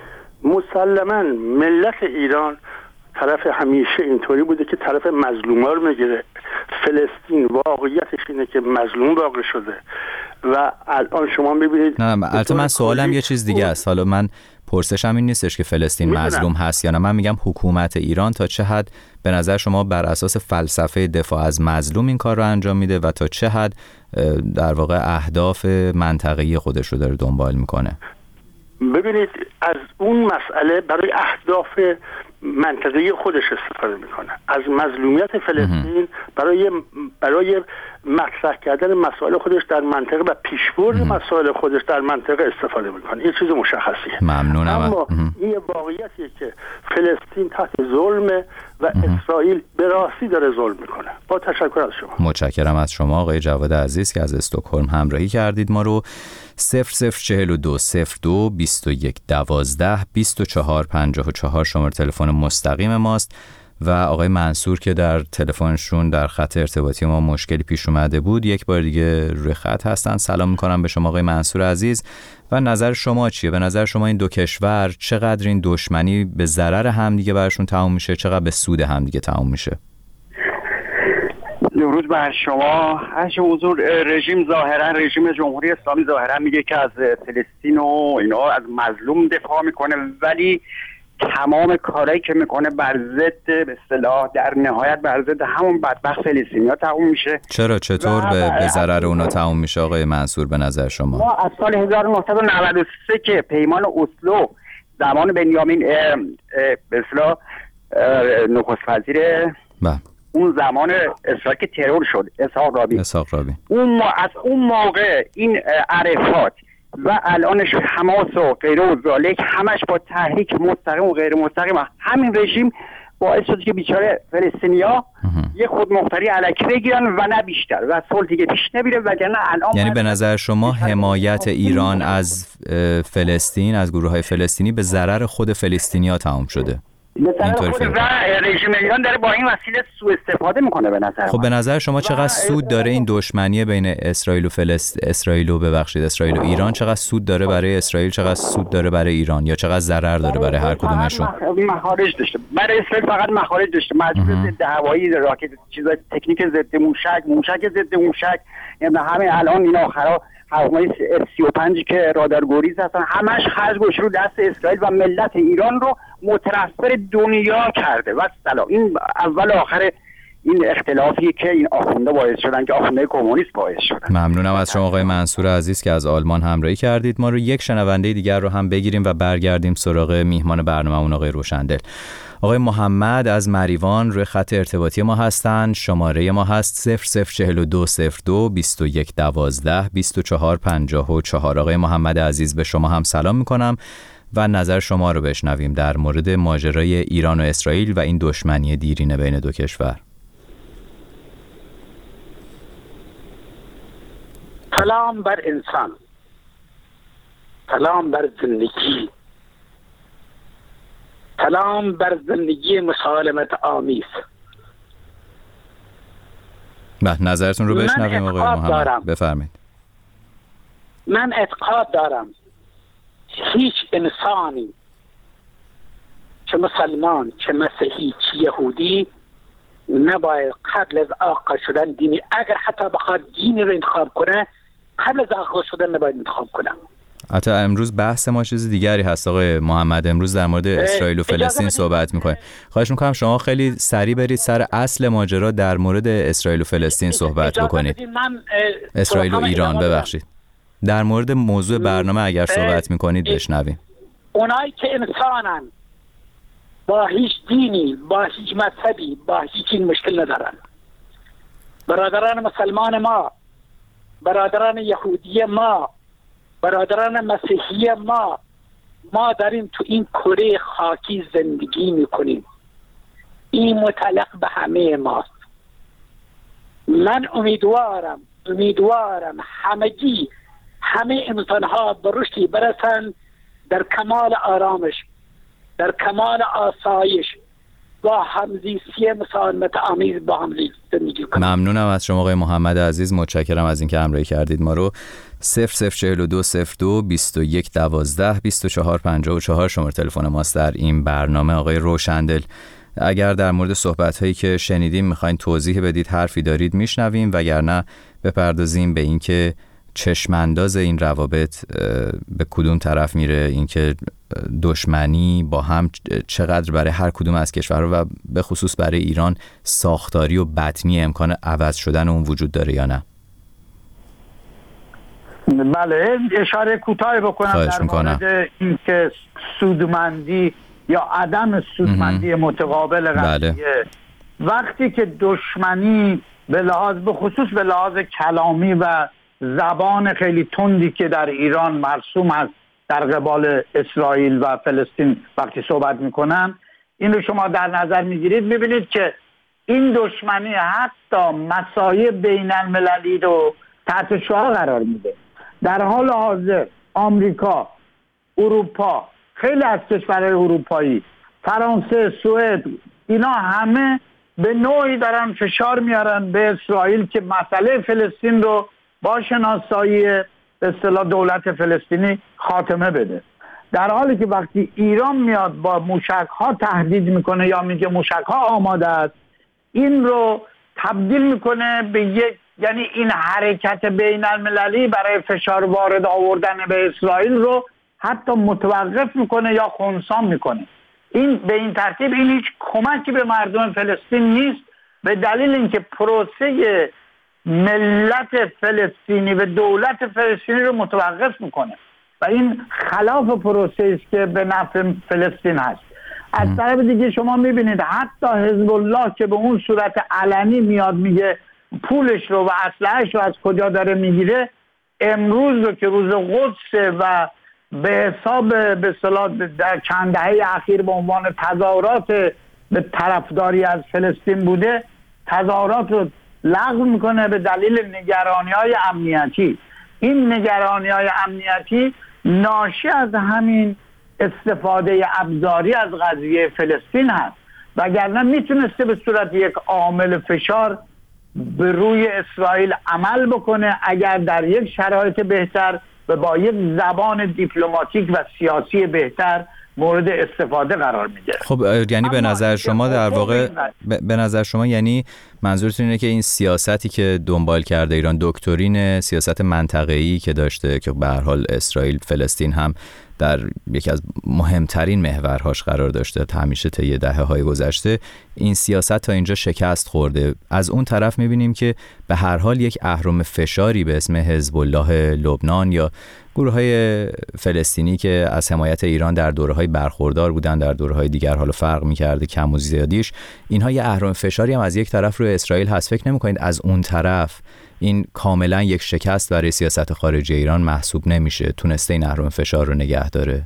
مسلماً ملت ایران طرف همیشه اینطوری بوده که طرف مظلوما رو میگیره. فلسطین واقعیتش اینه که مظلوم واقع شده و الان شما میبینید. نه نه البته من سوالم یه چیز دیگه است. حالا من پرسشم این نیستش که فلسطین میدونم. مظلوم هست یا نه. من میگم حکومت ایران تا چه حد به نظر شما بر اساس فلسفه دفاع از مظلوم این کار رو انجام میده و تا چه حد در واقع اهداف منطقه‌ای خودش رو داره دنبال میکنه؟ ببینید از اون مسئله برای اهداف منطقه‌ای خودش استفاده میکنه. از مظلومیت فلسطین برای برای مطرح کردن مسائل خودش در منطقه و پیشبرد مسائل خودش در منطقه استفاده میکنه. این چیز مشخصیه. ممنونم. اما این واقعیتیه که فلسطین تحت ظلمه و اسرائیل به راستی داره ظلم میکنه. با تشکر از شما. متشکرم از شما آقای جواد عزیز که از استکهلم همراهی کردید ما رو. صفر صفر چهل و دو صفر دو بیست و یک دوازده بیست و چهار پنجاه و چهار شماره تلفن مستقیم ماست و آقای منصور که در تلفنشون در خط ارتباطی ما مشکلی پیش اومده بود یک بار دیگه روی خط هستن. سلام میکنم به شما آقای منصور عزیز و نظر شما چیه؟ به نظر شما این دو کشور چقدر این دشمنی به ضرر همدیگه برشون تموم میشه، چقدر به سود همدیگه تموم میشه؟ درود بر شما. هرچه حضور رژیم ظاهرا رژیم جمهوری اسلامی ظاهرا میگه که از فلسطین و اینا از مظلوم دفاع میکنه، ولی تمام کارهایی که میکنه بر ضد به اصطلاح در نهایت بر ضد همون بدبخت فلسطینیا تموم میشه. چرا چطور به به ضرر اونا تموم میشه آقای منصور به نظر شما؟ ما از سال هزار و نهصد و نود و سه که پیمان اسلو زمان بنیامین به اصطلاح نخست وزیر اون زمان اسرائیل که ترور شد اسحاق رابین اسحاق رابین اون ما از اون موقع این عرفات و الانش حماس و غیره و ذالک همش با تحریک مستقیم و غیر مستقیم همین رژیم باعث شد که بیچاره فلسطینیا یه خودمختاری الکی بگیرن و نه بیشتر و صلح دیگه پیش نمیره. وگرنه الان یعنی به نظر شما حمایت ایران از فلسطین از گروه‌های فلسطینی به ضرر خود فلسطینیا تمام شده؟ مثلا خود و رژیم ایران داره با این وسیله سوء استفاده میکنه به نظر. خب به نظر شما چقدر سود داره این دشمنی بین اسرائیل و فلسط اسرائیل و ببخشید اسرائیل و ایران؟ چقدر سود داره برای اسرائیل، چقدر سود داره برای ایران، یا چقدر ضرر داره برای هر کدومشون؟ مخارج داشته. برای اسرائیل فقط مخارج داشته. مجموعه ضد هوایی، راکت، چیزای تکنیک ضد موشک، موشک ضد موشک، یعنی همین الان این آخرا هواپیمای اف سی و پنج که رادارگریز هستن همش خرج گوش رو دست اسرائیل و ملت ایران رو مترفع دنیا کرده و سلام. این اول آخر این اختلافی که این آخونده باعث شدن که آخونده کمونیست باعث شدن. ممنونم از شما آقای منصور عزیز که از آلمان همراهی کردید. ما رو یک شنونده دیگر رو هم بگیریم و برگردیم سراغ میهمان برنامه‌مون آقای روشندل. آقای محمد از مریوان روی خط ارتباطی ما هستند. شماره ما هست صفر صفر چهل و دو صفر دو بیست و یک دوازده بیست و چهار پنجاه و چهار. آقای محمد عزیز به شما هم سلام میکنم و نظر شما رو بشنویم در مورد ماجرای ایران و اسرائیل و این دشمنی دیرینه بین دو کشور. سلام بر انسان، سلام بر زندگی، سلام بر زندگی مسالمت آمیز. به نظرتون رو بشنویم آقای محمد، بفرمایید. من اعتقاد دارم هیچ انسانی، چه مسلمان، چه مسیحی، چه یهودی، نباید قبل از آقا شدن دینی، اگر حتی بخواد دینی رو انتخاب کنه، قبل از آقا شدن نباید انتخاب کنه. حتی امروز بحث ما چیز دیگری هست آقای محمد. امروز در مورد اسرائیل و فلسطین صحبت میکنیم. خواهش میکنم شما خیلی سریع برید سر اصل ماجرا در مورد اسرائیل و فلسطین صحبت بکنید. اسرائیل و ایران ببخشید. در مورد موضوع برنامه اگر صحبت میکنید بشنویم. اونایی که انسانن، با هیچ دینی، با هیچ مذهبی، با هیچ این مشکل ندارن. برادران مسلمان ما، برادران یهودی ما، برادران مسیحی ما، ما داریم تو این کره خاکی زندگی میکنیم. این متعلق به همه ماست. من امیدوارم امیدوارم همگی همه انسانها به رشدی برسن در کمال آرامش، در کمال آسایش، با همزیستی مسالمت آمیز با همزیستی زندگی کنیم. ممنونم از شما آقای محمد عزیز، متشکرم از اینکه همراهی کردید ما رو. صفر صفر چهل و دو صفر دو بیست و یک دوازده بیست و چهار پنجاه و چهار شماره تلفن ماست در این برنامه. آقای روشندل، اگر در مورد صحبت‌هایی که شنیدیم می‌خواید توضیح بدید، حرفی دارید میشنویم، وگرنه بپردازیم به اینکه چشمانداز این روابط به کدوم طرف میره، اینکه دشمنی با هم چقدر برای هر کدوم از کشورها و به خصوص برای ایران ساختاری و بطنی امکان عوض شدن اون وجود داره یا نه؟ بله، اشاره کوتاهی بکنم در مورد اینکه سودمندی یا عدم سودمندی متقابل قضیه. بله. وقتی که دشمنی به لحاظ به خصوص به لحاظ کلامی و زبان خیلی تندی که در ایران مرسوم است در قبال اسرائیل و فلسطین وقتی صحبت میکنن، این رو شما در نظر میگیرید، میبینید که این دشمنی حتی مسایب بین المللی رو تحت شعار قرار میده. در حال حاضر آمریکا، اروپا، خیلی از کشورهای اروپایی، فرانسه، سوئد، اینا همه به نوعی دارن فشار میارن به اسرائیل که مسئله فلسطین رو با شناسایی به اصطلاح دولت فلسطینی خاتمه بده. در حالی که وقتی ایران میاد با موشک‌ها تهدید میکنه یا میگه موشک‌ها آماده است، این رو تبدیل میکنه به یک، یعنی این حرکت بین المللی برای فشار وارد آوردن به اسرائیل رو حتی متوقف میکنه یا خنثی میکنه. این به این ترتیب این هیچ کمکی به مردم فلسطین نیست، به دلیل اینکه پروسه ملت فلسطینی و دولت فلسطینی رو متوقف میکنه و این خلاف پروسه است که به نفع فلسطین هست. از طرف دیگه شما میبینید حتی حزب الله که به اون صورت علنی میاد میگه پولش رو و اسلحه‌اش رو از کجا داره میگیره، امروز رو که روز قدس و به حساب به اصطلاح در چند دهه اخیر به عنوان تظاهرات به طرفداری از فلسطین بوده، تظاهرات رو لغو میکنه به دلیل نگرانی‌های امنیتی. این نگرانی‌های امنیتی ناشی از همین استفاده ابزاری از قضیه فلسطین هست، وگرنه میتونسته به صورت یک عامل فشار به روی اسرائیل عمل بکنه اگر در یک شرایط بهتر و با یک زبان دیپلماتیک و سیاسی بهتر مورد استفاده قرار میگیره. خب یعنی به نظر شما در واقع به نظر شما یعنی منظورتون اینه که این سیاستی که دنبال کرده ایران، دکترین سیاست منطقه‌ای که داشته که به هر حال اسرائیل فلسطین هم در یکی از مهمترین محورهاش قرار داشته همیشه طی دهه‌های گذشته، این سیاست تا اینجا شکست خورده. از اون طرف می‌بینیم که به هر حال یک اهرم فشاری به اسم حزب الله لبنان یا گروه‌های فلسطینی که از حمایت ایران در دوره‌های برخوردار بودن، در دوره‌های دیگر حالا فرق می‌کرده کم و زیادیش، اینها یه اهرم فشاری هم از یک طرف روی اسرائیل هست. فکر نمی‌کنید از اون طرف این کاملا یک شکست برای سیاست خارجی ایران محسوب نمیشه؟ تونسته این اهرم فشار رو نگه داره؟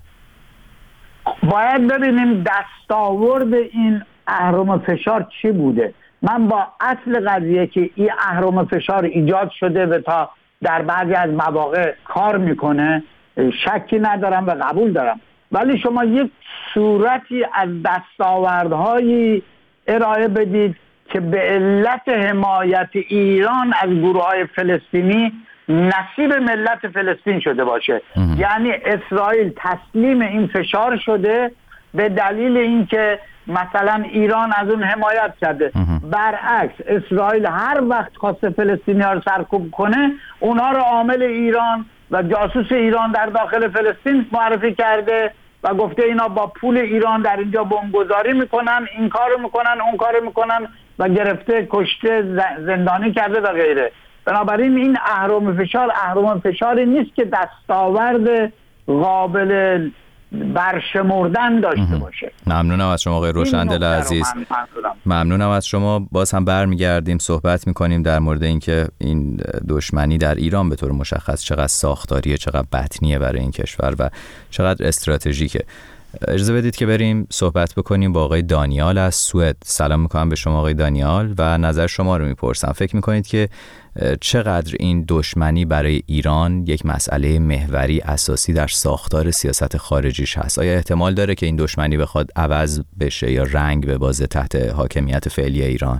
باید ببینیم دستاورد این اهرم فشار چی بوده. من با اصل قضیه که این اهرم فشار ایجاد شده و تا در بعضی از مواقع کار میکنه شکی ندارم و قبول دارم، ولی شما یک صورتی از دستاوردهایی ارائه بدید که به علت حمایت ایران از گروه‌های فلسطینی نصیب ملت فلسطین شده باشه. یعنی اسرائیل تسلیم این فشار شده به دلیل اینکه مثلا ایران از اون حمایت کرده. برعکس اسرائیل هر وقت خواست فلسطینی‌ها رو سرکوب کنه، اونها رو عامل ایران و جاسوس ایران در داخل فلسطین معرفی کرده و گفته اینا با پول ایران در اینجا بمبگذاری میکنن، این کارو میکنن، اون کارو میکنن و گرفته، کشته، زندانی کرده و غیره. بنابراین این اهرم فشار اهرم فشاری نیست که دستاورد قابل برشمردن داشته باشه. ممنونم از شما آقای روشندل عزیز. ممنونم از شما. باز هم برمیگردیم صحبت میکنیم در مورد اینکه این دشمنی در ایران به طور مشخص چقدر ساختاریه، چقدر بطنیه برای این کشور و چقدر استراتژیکه. اجازه بدید که بریم صحبت بکنیم با آقای دانیال از سوئد. سلام میکنم به شما آقای دانیال و نظر شما رو میپرسم. فکر میکنید که چقدر این دشمنی برای ایران یک مسئله محوری اساسی در ساختار سیاست خارجیش هست؟ آیا احتمال داره که این دشمنی بخواد عوض بشه یا رنگ ببازه تحت حاکمیت فعلی ایران؟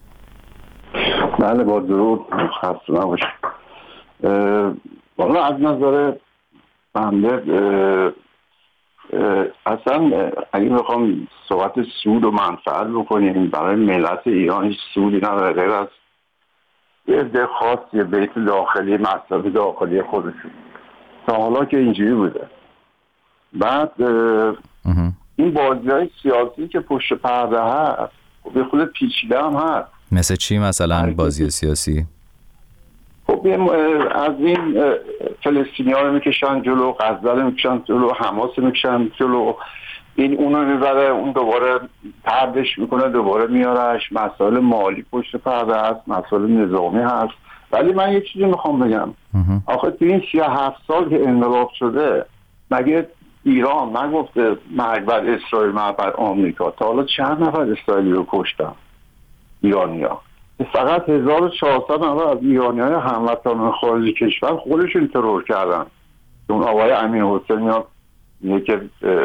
بله با درود، خسته نباشید. والا از نظر بنده اصلا اگه بخوام صحبت سود و منفعت بکنیم برای ملت ایران هیچ سودی نداره غیر از یه عده خاص، یه بیت داخلی، مصرف داخلی خودشون. تا حالا که اینجوری بوده. بعد این بازی‌های سیاسی که پشت پرده هست به خود پیچیده هم هست. مثل چی مثلا بازی سیاسی؟ خب از این فلسطینی ها رو میکشن جلو، غزه رو میکشن جلو، حماس رو میکشن جلو، این اونو میبره، اون دوباره پردش میکنه، دوباره میارش. مسائل مالی پشت پرده هست، مسائل نظامی هست. ولی من یه چیزی میخوام بگم. آخه تو این سی و هفت سال که انقلاب شده مگه ایران نگفته مرگ بر اسرائیل، مرگ بر آمریکا؟ تا حالا چند نفر اسرائیلی رو کشتن ایرانی‌ها؟ فقط هزار و چهارصد نفر از ایرانی‌های هموطنان خارج کشور خودشون ترور کردن. اون آقای امین حسینی ها که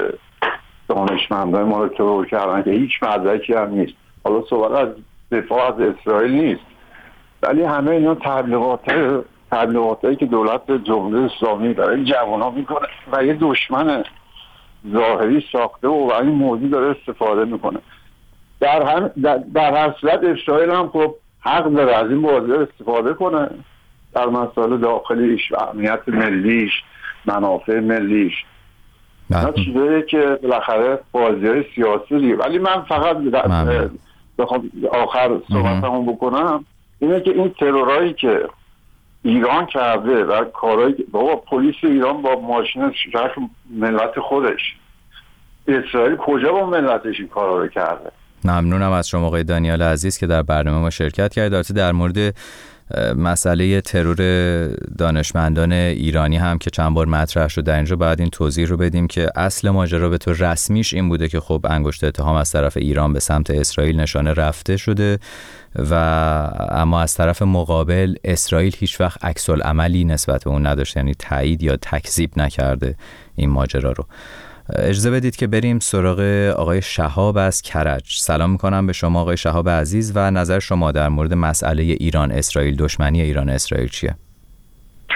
دانشمندان ما رو ترور کردن که هیچ مدرکی هم نیست. حالا صحبت از دفاع از اسرائیل نیست، ولی همه اینا تبلیغات تبلیغاتایی که دولت جمهوری اسلامی داره جوان‌ها میکنه و یه دشمن ظاهری ساخته و این موضوع داره استفاده میکنه. در هم در, در هر صورت اسرائیل هم خب حق داره از این بازی استفاده کنه در مسائل داخلیش و امنیت ملیش، منافع ملیش. نه چیزایی که بالاخره بازی‌های سیاسی دیگه. ولی من فقط بخوام آخر صحبتمو بکنم اینه که این ترورایی که ایران کرده و کارهایی که بابا پلیس ایران با ماشین شهر ملت خودش، اسرائیل کجا با ملتش این کارا رو کرده؟ ممنونم از شما آقای دانیال عزیز که در برنامه ما شرکت کردید. در مورد مسئله ترور دانشمندان ایرانی هم که چند بار مطرح شد در اینجا باید این توضیح رو بدیم که اصل ماجرا به طور رسمیش این بوده که خب انگشت اتهام از طرف ایران به سمت اسرائیل نشانه رفته شده و اما از طرف مقابل اسرائیل هیچ وقت عکس العملی نسبت به اون نداشته، یعنی تایید یا تکذیب نکرده این ماجرا رو. اجازه بدید که بریم سراغ آقای شهاب از کرج. سلام میکنم به شما آقای شهاب عزیز و نظر شما در مورد مسئله ایران اسرائیل، دشمنی ایران اسرائیل چیه؟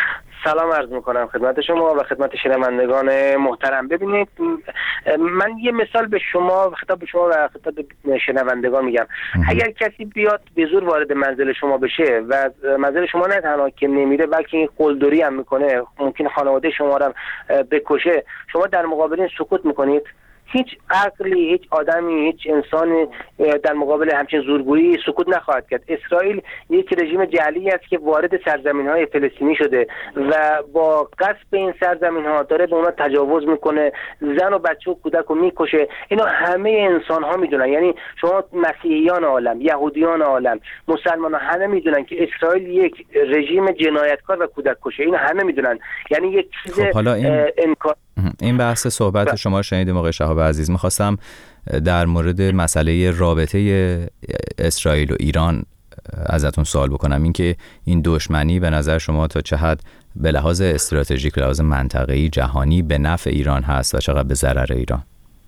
سلام عرض میکنم خدمت شما و خدمت شنوندگان محترم. ببینید من یه مثال به شما خطاب به شما و خطاب به شنوندگان میگم. اگر کسی بیاد به زور وارد منزل شما بشه و منزل شما نه تنها که نمیره بلکه قلدری هم میکنه، ممکن خانواده شما رو بکشه، شما در مقابل این سکوت میکنید؟ هیچ عقلی، هیچ آدمی، هیچ انسانی در مقابل همچین زورگویی سکوت نخواهد کرد. اسرائیل یک رژیم جعلی است که وارد سرزمین‌های فلسطینی شده و با غصب این سرزمین‌ها داره به اونها تجاوز میکنه، زن و بچه و کودک رو میکشه. اینا همه انسان‌ها میدونن، یعنی شما مسیحیان عالم، یهودیان عالم، مسلمان‌ها همه میدونن که اسرائیل یک رژیم جنایتکار و کودک کشه. اینا همه میدونن، یعنی یک چیز خب حالا این... امکان این بحث صحبت شما شنیدیم آقای شهاب عزیز. میخواستم در مورد مسئله رابطه اسرائیل و ایران ازتون سوال بکنم، اینکه این دشمنی به نظر شما تا چه حد به لحاظ استراتژیک، به لحاظ منطقه‌ای جهانی به نفع ایران هست و چقدر به ضرر ایران؟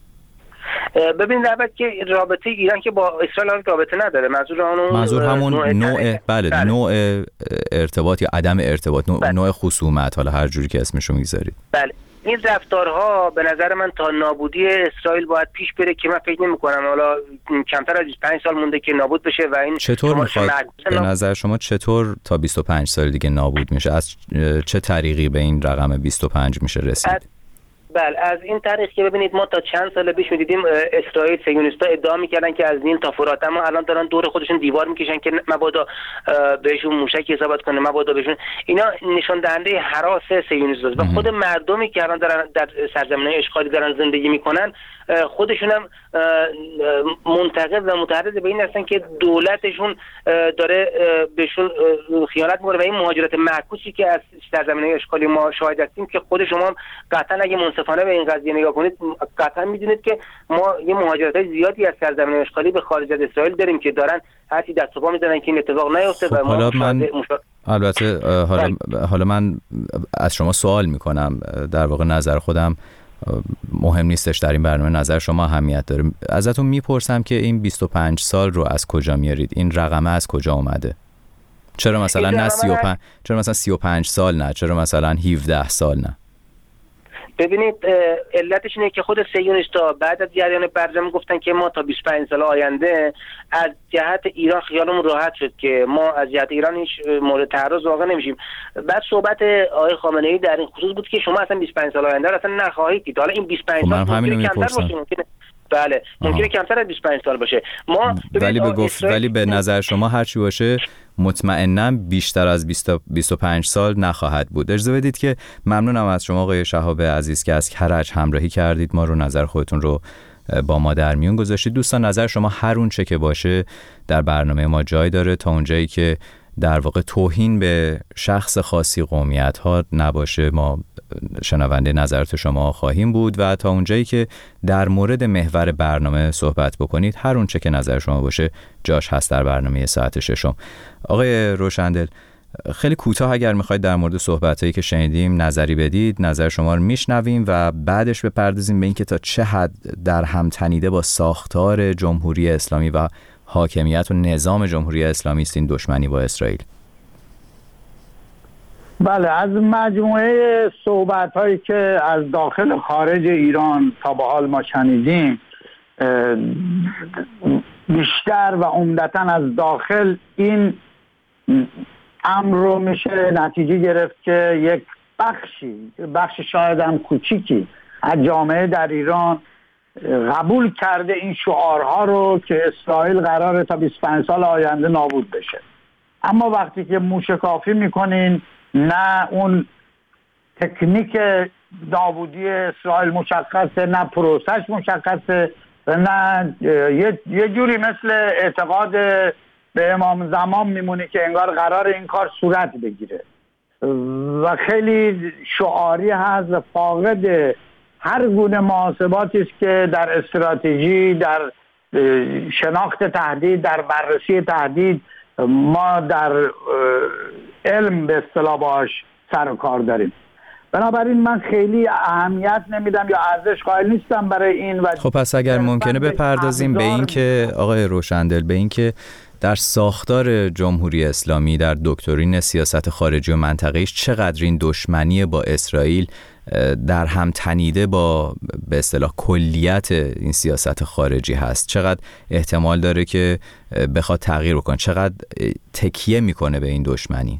ببینید اول که رابطه ایران که با اسرائیل رابطه نداره، منظور اون منظور همون نوع, نوع بله, بله نوع ارتباط یا عدم ارتباط، نوع, بله. نوع خصومت، حالا هر جوری که اسمشو میگذارید. بله این رفتارها به نظر من تا نابودی اسرائیل باید پیش بره که من فکر نمی کنم حالا کمتر از بیست و پنج سال مونده که نابود بشه. و این چطور میخواد به نظر شما چطور تا بیست و پنج سال دیگه نابود میشه؟ از چه طریقی به این رقم بیست و پنج میشه رسید؟ بله از این طریق که ببینید ما تا چند سال پیش می‌دیدیم اسرائیل صهیونیست‌ها ادعا می‌کردن که از نیل تا فرات، اما الان دارن دور خودشون دیوار می‌کشن که مبادا بهشون موشک اصابت کنه، مبادا بهشون. اینا نشان دهنده هراس صهیونیست‌ها و خود مردمی که الان دارن در سرزمین‌های اشغالی دارن زندگی می‌کنن خودشون هم منتقد و متحرض به این هستن که دولتشون داره بهشون خیانت می‌کنه و این مهاجرت معکوسی که از سرزمین‌های اشغالی ما شاهد هستیم که خود شما هم قطعاً اگه منصفانه به این قضیه نگاه کنید قطعاً می‌دونید که ما یه مهاجرت‌های زیادی از سرزمین‌های اشغالی به خارج از اسرائیل داریم که دارن هرچی دست و پا می‌زنن که این اتفاق نیفته. خب و ما حالا من مشا... البته حالا حالا من از شما سوال می‌کنم، در واقع نظر خودم مهم نیستش در این برنامه، نظر شما اهمیت داره. ازتون میپرسم که این بیست و پنج سال رو از کجا میارید؟ این رقمه از کجا اومده؟ چرا مثلا نه سی و پنج، چرا مثلا سی و پنج سال نه، چرا مثلا هفده سال نه؟ ببینید علتش اینه که خود صهیونیست‌ها بعد از جریان برجام گفتن که ما تا بیست و پنج سال آینده از جهت ایران خیالمون راحت شد که ما از جهت ایران هیچ مورد تعرض واقع نمیشیم. بعد صحبت آقای خامنه‌ای در این خصوص بود که شما اصلا بیست و پنج سال آینده اصلا نخواهید دید. حالا این بیست و پنج سال ممکنه کمتر باشه، ممکنه بله ممکنه کمتر از بیست و پنج سال باشه. ما ولی به گفت ولی به نظر شما هر چی باشه مطمئناً بیشتر از بیست و پنج سال نخواهد بود. اجازه بدید که ممنونم از شما آقای شهاب عزیز که از کرج همراهی کردید، ما رو نظر خودتون رو با ما در میون گذاشتید. دوستان نظر شما هر اون چه که باشه در برنامه ما جای داره، تا اونجایی که در واقع توهین به شخص خاصی، قومیت ها نباشه ما شنونده نظرات شما خواهیم بود و تا اونجایی که در مورد محور برنامه صحبت بکنید هر اون چه که نظر شما باشه جاش هست در برنامه ساعت ششم. آقای روشندل خیلی کوتاه اگر میخواید در مورد صحبتایی که شنیدیم نظری بدید، نظر شما رو میشنویم و بعدش بپردازیم به اینکه تا چه حد در هم تنیده با ساختار جمهوری اسلامی و حاکمیت و نظام جمهوری اسلامی است این دشمنی با اسرائیل. بله از مجموعه صحبت هایی که از داخل و خارج ایران تا به حال ما شنیدیم، بیشتر و عمدتاً از داخل این امر رو میشه نتیجه گرفت که یک بخشی بخش شاید هم کوچیکی از جامعه در ایران قبول کرده این شعارها رو که اسرائیل قراره تا بیست و پنج سال آینده نابود بشه. اما وقتی که موشکافی میکنین نه اون تکنیک نابودی اسرائیل مشخصه، نه پروسش مشخصه و نه یه, یه جوری مثل اعتقاد به امام زمان میمونه که انگار قرار این کار صورت بگیره و خیلی شعاری هست و فاقد هر گونه محاسباتی است که در استراتژی، در شناخت تهدید، در بررسی تهدید ما در علم به اصطلاح باش سر و کار داریم. بنابراین من خیلی اهمیت نمیدم یا ارزش قائل نیستم برای این. و خب پس اگر ممکنه بپردازیم به این که آقای روشندل به این که در ساختار جمهوری اسلامی، در دکترین سیاست خارجی و منطقه‌ایش چقدر این دشمنی با اسرائیل در هم تنیده با به اصطلاح کلیت این سیاست خارجی هست؟ چقدر احتمال داره که بخواد تغییر بکنه؟ چقدر تکیه میکنه به این دشمنی؟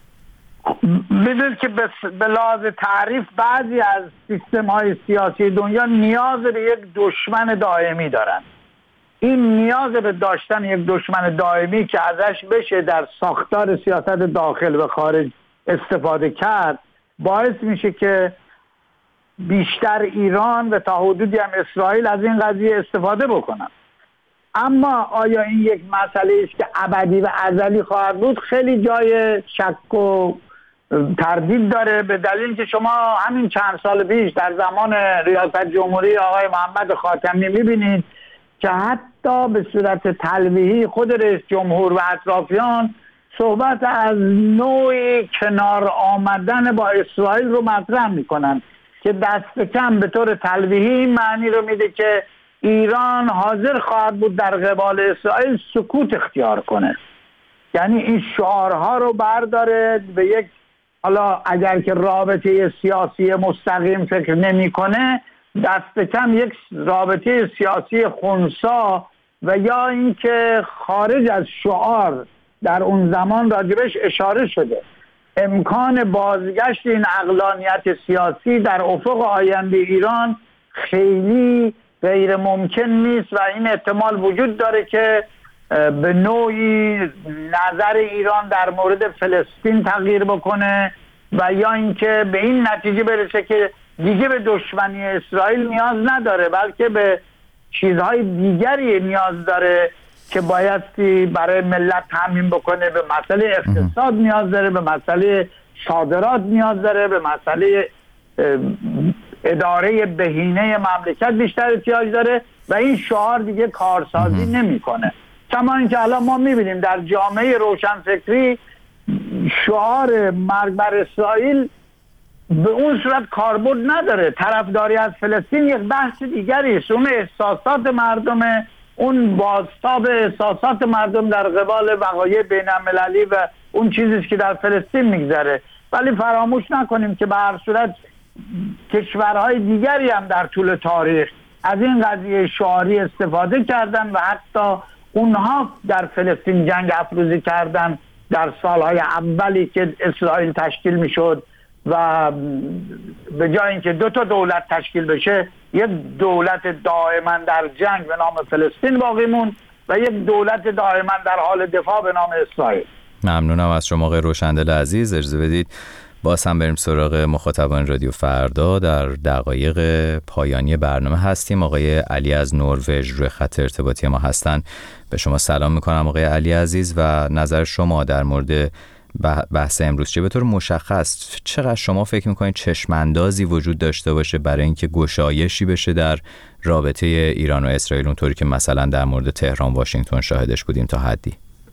بدونید که به لحاظ تعریف بعضی از سیستم های سیاسی دنیا نیاز به یک دشمن دائمی دارن. این نیاز به داشتن یک دشمن دائمی که ازش بشه در ساختار سیاست داخل و خارج استفاده کرد باعث میشه که بیشتر ایران و تا حدودی هم اسرائیل از این قضیه استفاده بکنن. اما آیا این یک مسئله است که ابدی و ازلی خواهد بود؟ خیلی جای شک و تردید داره، به دلیل که شما همین چند سال پیش در زمان ریاست جمهوری آقای محمد خاتمی میبینید که حتی به صورت تلویحی خود رئیس جمهور و اطرافیان صحبت از نوعی کنار آمدن با اسرائیل رو مطرح میکنن که دست کم به طور تلویحی این معنی رو میده که ایران حاضر خواهد بود در قبال اسرائیل سکوت اختیار کنه. یعنی این شعارها رو برداره به یک، حالا اگر که رابطه سیاسی مستقیم فکر نمی کنه، دست کم یک رابطه سیاسی خنثی و یا اینکه خارج از شعار در اون زمان راجبش اشاره شده. امکان بازگشت این عقلانیت سیاسی در افق آینده ایران خیلی غیر ممکن نیست و این احتمال وجود داره که به نوعی نظر ایران در مورد فلسطین تغییر بکنه و یا اینکه به این نتیجه برسه که دیگه به دشمنی اسرائیل نیاز نداره، بلکه به چیزهای دیگری نیاز داره که بایستی برای ملت تامین بکنه. به مسئله اقتصاد نیاز داره، به مسئله صادرات نیاز داره، به مسئله اداره بهینه مملکت بیشتر احتیاج داره و این شعار دیگه کارسازی نمیکنه. کما اینکه الان ما میبینیم در جامعه روشنفکری شعار مرگ بر اسرائیل به اون صورت کاربرد نداره. طرفداری از فلسطین یک بحث دیگری است، اون احساسات مردم، اون بازتاب احساسات مردم در قبال وقایع بین المللی و اون چیزی که در فلسطین میگذره. ولی فراموش نکنیم که به هر صورت کشورهای دیگری هم در طول تاریخ از این قضیه شعاری استفاده کردن و حتی اونها در فلسطین جنگ افروزی کردن در سالهای اولی که اسرائیل تشکیل میشد و به جای اینکه دو تا دولت تشکیل بشه یک دولت دائما در جنگ به نام فلسطین باقی موند و یک دولت دائما در حال دفاع به نام اسرائیل. ممنونم از شما آقای روشندل عزیز. اجازه بدید باز هم بریم سراغ مخاطبان رادیو فردا. در دقایق پایانی برنامه هستیم. آقای علی از نروژ روی خط ارتباطی ما هستن. به شما سلام میکنم آقای علی عزیز و نظر شما در مورد بحث امروز چه؟ به طور مشخص چقدر شما فکر میکنید چشماندازی وجود داشته باشه برای اینکه گشایشی بشه در رابطه ایران و اسرائیل اونطوری که مثلا در مورد تهران واشنگتن شاهدش بودیم تا حدی؟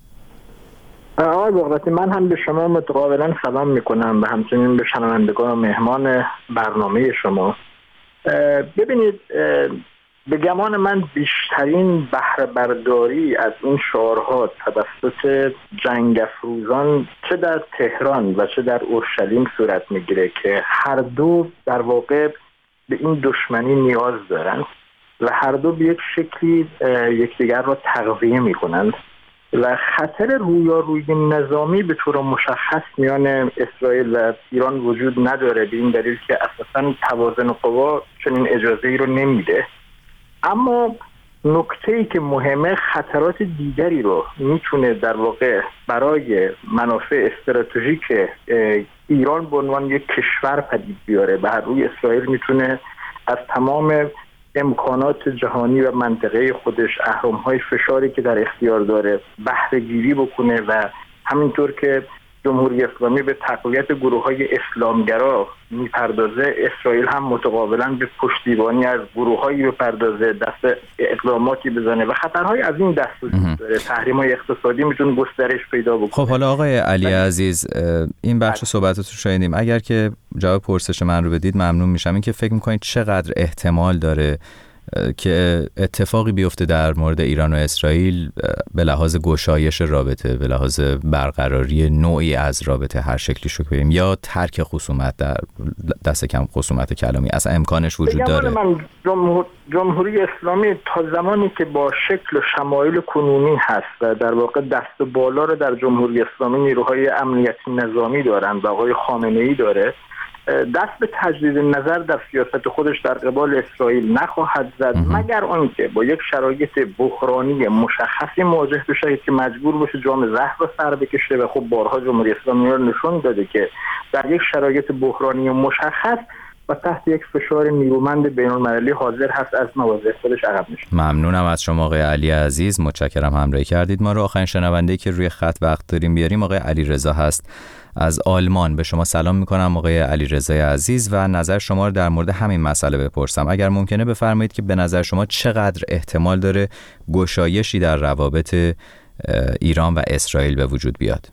آقای بغدادی، من هم به شما متقابلا سلام میکنم و همچنین به شنوندگان و مهمان برنامه شما. ببینید، به گمان من بیشترین بهره برداری از این شعارها توسط جنگ افروزان چه در تهران و چه در اورشلیم صورت میگیره که هر دو در واقع به این دشمنی نیاز دارند و هر دو به یک شکلی یکدیگر را تقویه میکنند و خطر رویارویی نظامی به طور مشخص میان اسرائیل و ایران وجود نداره، به این دلیل که اساساً توازن قوا چنین اجازه‌ای رو نمیده. اما نکته‌ای که مهمه، خطرات دیگری رو میتونه در واقع برای منافع استراتژیک ایران به عنوان یک کشور پدید بیاره. بر روی اسرائیل میتونه از تمام امکانات جهانی و منطقه خودش، اهرم‌های فشاری که در اختیار داره، بهره گیری بکنه و همینطور که جمهوری اسلامی به تقویت گروه‌های اسلامگرا میپردازه، اسرائیل هم متقابلا به پشتیبانی از گروه‌هایی بپردازه، دست اقداماتی بزنه و خطرهای از این دست وجود داره. تحریم‌های اقتصادی میتونه گسترش پیدا بکنه. خب حالا آقای علی عزیز، این بخش صحبتاتون رو شنیدیم. اگر که جواب پرسش من رو بدید ممنون میشم. این که فکر می‌کنید چقدر احتمال داره که اتفاقی بیفته در مورد ایران و اسرائیل به لحاظ گشایش رابطه، به لحاظ برقراری نوعی از رابطه هر شکلی شو کنیم، یا ترک خصومت، در دست کم خصومت کلامی اصلا امکانش وجود داره؟ من جمهور... جمهوری اسلامی تا زمانی که با شکل و شمایل کنونی هست و در واقع دست بالا رو در جمهوری اسلامی نیروهای امنیتی نظامی دارند و آقای خامنه‌ای داره، دست به تجدید نظر در سیاست خودش در قبال اسرائیل نخواهد زد مگر آنکه با یک شرایط بحرانی مشخصی مواجه بشه که مجبور باشه جام زهر رو سر بکشه و خب بارها جمهوری اسلامی رو نشون داده که در یک شرایط بحرانی مشخص و تحت یک فشار نیرومند بین‌المللی حاضر هست از مواضع خودش عقب نشه. ممنونم از شما آقای علی عزیز، متشکرم همراهی کردید ما رو. آخرین شنونده‌ای که روی خط وقت داریم بیاریم آقای علیرضا هست از آلمان. به شما سلام میکنم آقای علیرضا عزیز و نظر شما رو در مورد همین مسئله بپرسم. اگر ممکنه بفرمایید که به نظر شما چقدر احتمال داره گشایشی در روابط ایران و اسرائیل به وجود بیاد؟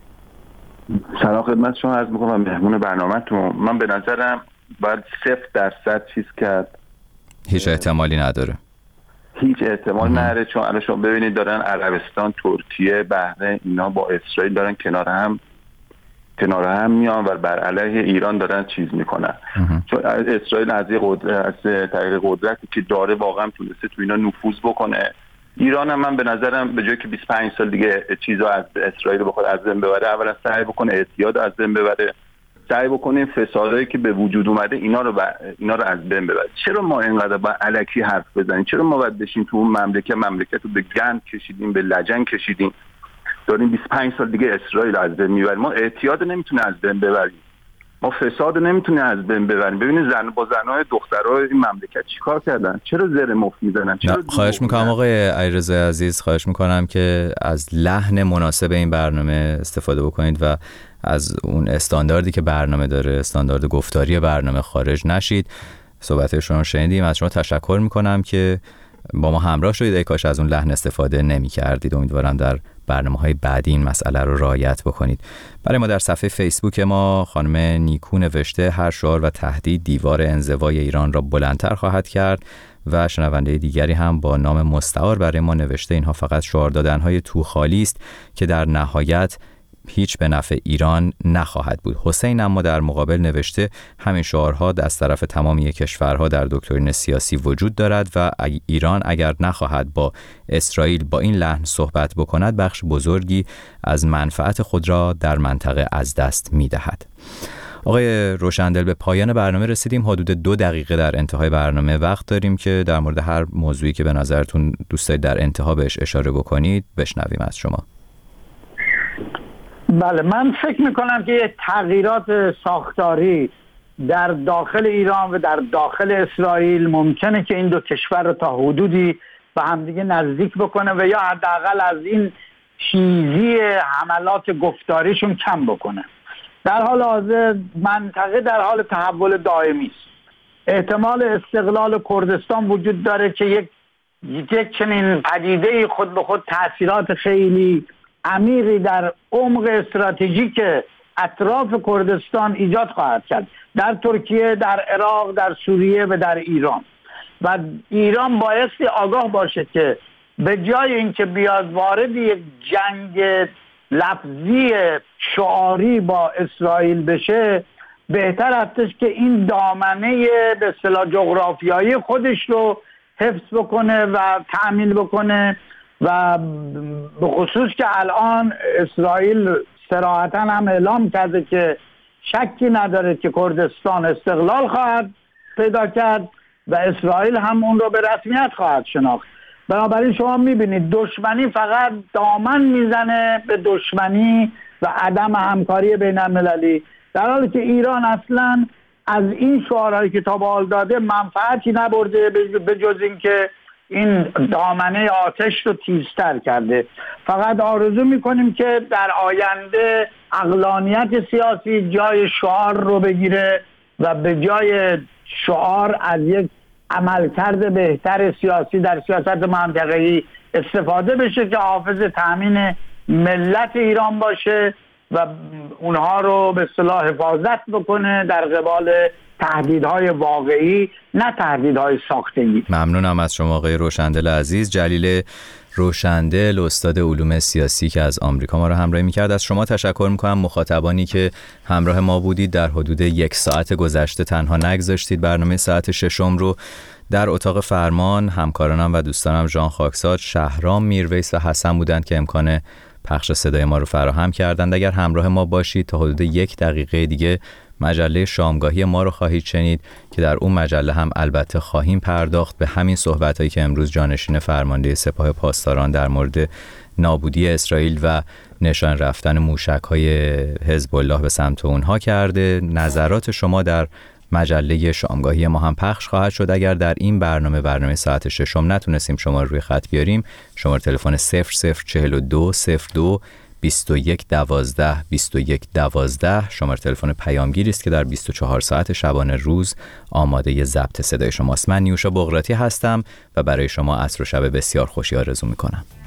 سلام خدمت شما عرض میکنم مهمون برنامه‌تون. من به نظرم باید صفر درصد چیز کرد، هیچ احتمالی نداره، هیچ احتمال نداره. چون الان شما ببینید دارن عربستان، ترکیه، بحرین اینا با اسرائیل دارن کنار هم کنار هم میان و بر علیه ایران دارن چیز میکنن. چون اسرائیل از قدرت، از طریق قدرتی که داره واقعا تونسته تو اینا نفوذ بکنه. ایران هم من به نظرم به جای که بیست و پنج سال دیگه چیزا از اسرائیل بخواد از بین ببره، اولا سعی بکنه اعتیاد از بین ببره، سعی بکنه فسادایی که به وجود اومده اینا رو ب... اینا رو از بین ببره. چرا ما اینقدر با الکی حرف بزنیم؟ چرا ما باید بشیم تو اون مملکت مملکت رو به گند کشیدیم، به لجن کشیدیم، داریم بیست و پنج سال دیگه اسرائیل از بین میبریم. ما اعتیاد نمیتونه از بین ببریم، ما فساد نمیتونه از بین ببریم. ببینید زن با زنای دخترای این مملکت چیکار کردن؟ چرا زر مفت میزنن؟ چرا خواهش میکنم آقای علیرضا عزیز، خواهش میکنم که از لحن مناسب این برنامه استفاده بکنید و از اون استانداردی که برنامه داره، استاندارد گفتاری برنامه، خارج نشید. صحبت شما رو شنیدیم، از شما تشکر میکنم که با ما همراه شدید. ای کاش از اون لحن استفاده نمی‌کردید. امیدوارم در برنامه‌های بعدی این مسئله رو رعایت بکنید. برای ما در صفحه فیسبوک ما خانم نیکو نوشته هر شعار و تهدید دیوار انزوای ایران را بلندتر خواهد کرد و شنونده دیگری هم با نام مستعار برای ما نوشته اینها فقط شعار دادن‌های توخالی است که در نهایت هیچ به نفع ایران نخواهد بود. حسین اما در مقابل نوشته همین شعارها از طرف تمامی کشورها در دکترین سیاسی وجود دارد و ایران اگر نخواهد با اسرائیل با این لحن صحبت بکند بخش بزرگی از منفعت خود را در منطقه از دست می‌دهد. آقای روشندل به پایان برنامه رسیدیم. حدود دو دقیقه در انتهای برنامه وقت داریم که در مورد هر موضوعی که به نظرتون دوست دارید در انتها بهش اشاره بکنید بشنویم از شما. بله، من فکر میکنم که تغییرات ساختاری در داخل ایران و در داخل اسرائیل ممکنه که این دو کشور رو تا حدودی به همدیگه نزدیک بکنه و یا حداقل از این چیزی حملات گفتاریشون کم بکنه. در حال حاضر منطقه در حال تحول دائمی است. احتمال استقلال کردستان وجود داره که یک یک چنین پدیده خود به خود تأثیرات خیلی عمیقی در عمق استراتژیک اطراف کردستان ایجاد خواهد کرد، در ترکیه، در عراق، در سوریه و در ایران. و ایران بایستی آگاه باشه که به جای اینکه بیاد وارد یک جنگ لفظی شعاری با اسرائیل بشه، بهتر هستش که این دامنه به اصطلاح جغرافیایی خودش رو حفظ بکنه و تأمین بکنه و به خصوص که الان اسرائیل صراحتاً هم اعلام کرده که شکی نداره که کردستان استقلال خواهد پیدا کرد و اسرائیل هم اون رو به رسمیت خواهد شناخت. بنابراین شما میبینید دشمنی فقط دامن میزنه به دشمنی و عدم همکاری بین المللی، در حالی که ایران اصلا از این شعارهایی که تا به حال داده منفعتی نبرده به جز اینکه این دامنه آتش رو تیزتر کرده. فقط آرزو میکنیم که در آینده عقلانیت سیاسی جای شعار رو بگیره و به جای شعار از یک عملکرد بهتر سیاسی در سیاست منطقه‌ای استفاده بشه که حافظ تامین ملت ایران باشه و اونها رو به اصطلاح حفاظت بکنه در قبال تهدیدهای واقعی، نه تهدیدهای ساختگی. ممنونم از شما آقای روشندل عزیز. جلیل روشندل، استاد علوم سیاسی که از آمریکا ما رو همراهی می‌کرد. از شما تشکر می‌کنم، مخاطبانی که همراه ما بودید در حدود یک ساعت گذشته تنها نگذاشتید. برنامه ساعت ششم رو در اتاق فرمان همکارانم و دوستانم ژان خاکساد، شهرام میرویس و حسن بودند که امکان پخش صدای ما رو فراهم کردند. اگر همراه ما باشید تا حدود یک دقیقه دیگه مجله شامگاهی ما رو خواهید شنید که در اون مجله هم البته خواهیم پرداخت به همین صحبتایی که امروز جانشین فرمانده سپاه پاسداران در مورد نابودی اسرائیل و نشان رفتن موشک‌های حزب الله به سمت اونها کرده. نظرات شما در مجله شامگاهی ما هم پخش خواهد شد. اگر در این برنامه برنامه ساعت ششم نتونستیم شما رو روی خط بیاریم، شماره تلفن صفر صفر چهل و دو صفر دو بیست و یک دوازده بیست و یک دوازده شماره تلفن پیامگیری است که در بیست و چهار ساعت شبانه روز آماده ضبط صدای شماست. من نیوشا بغراتی هستم و برای شما عصر و شب بسیار خوشی آرزو میکنم.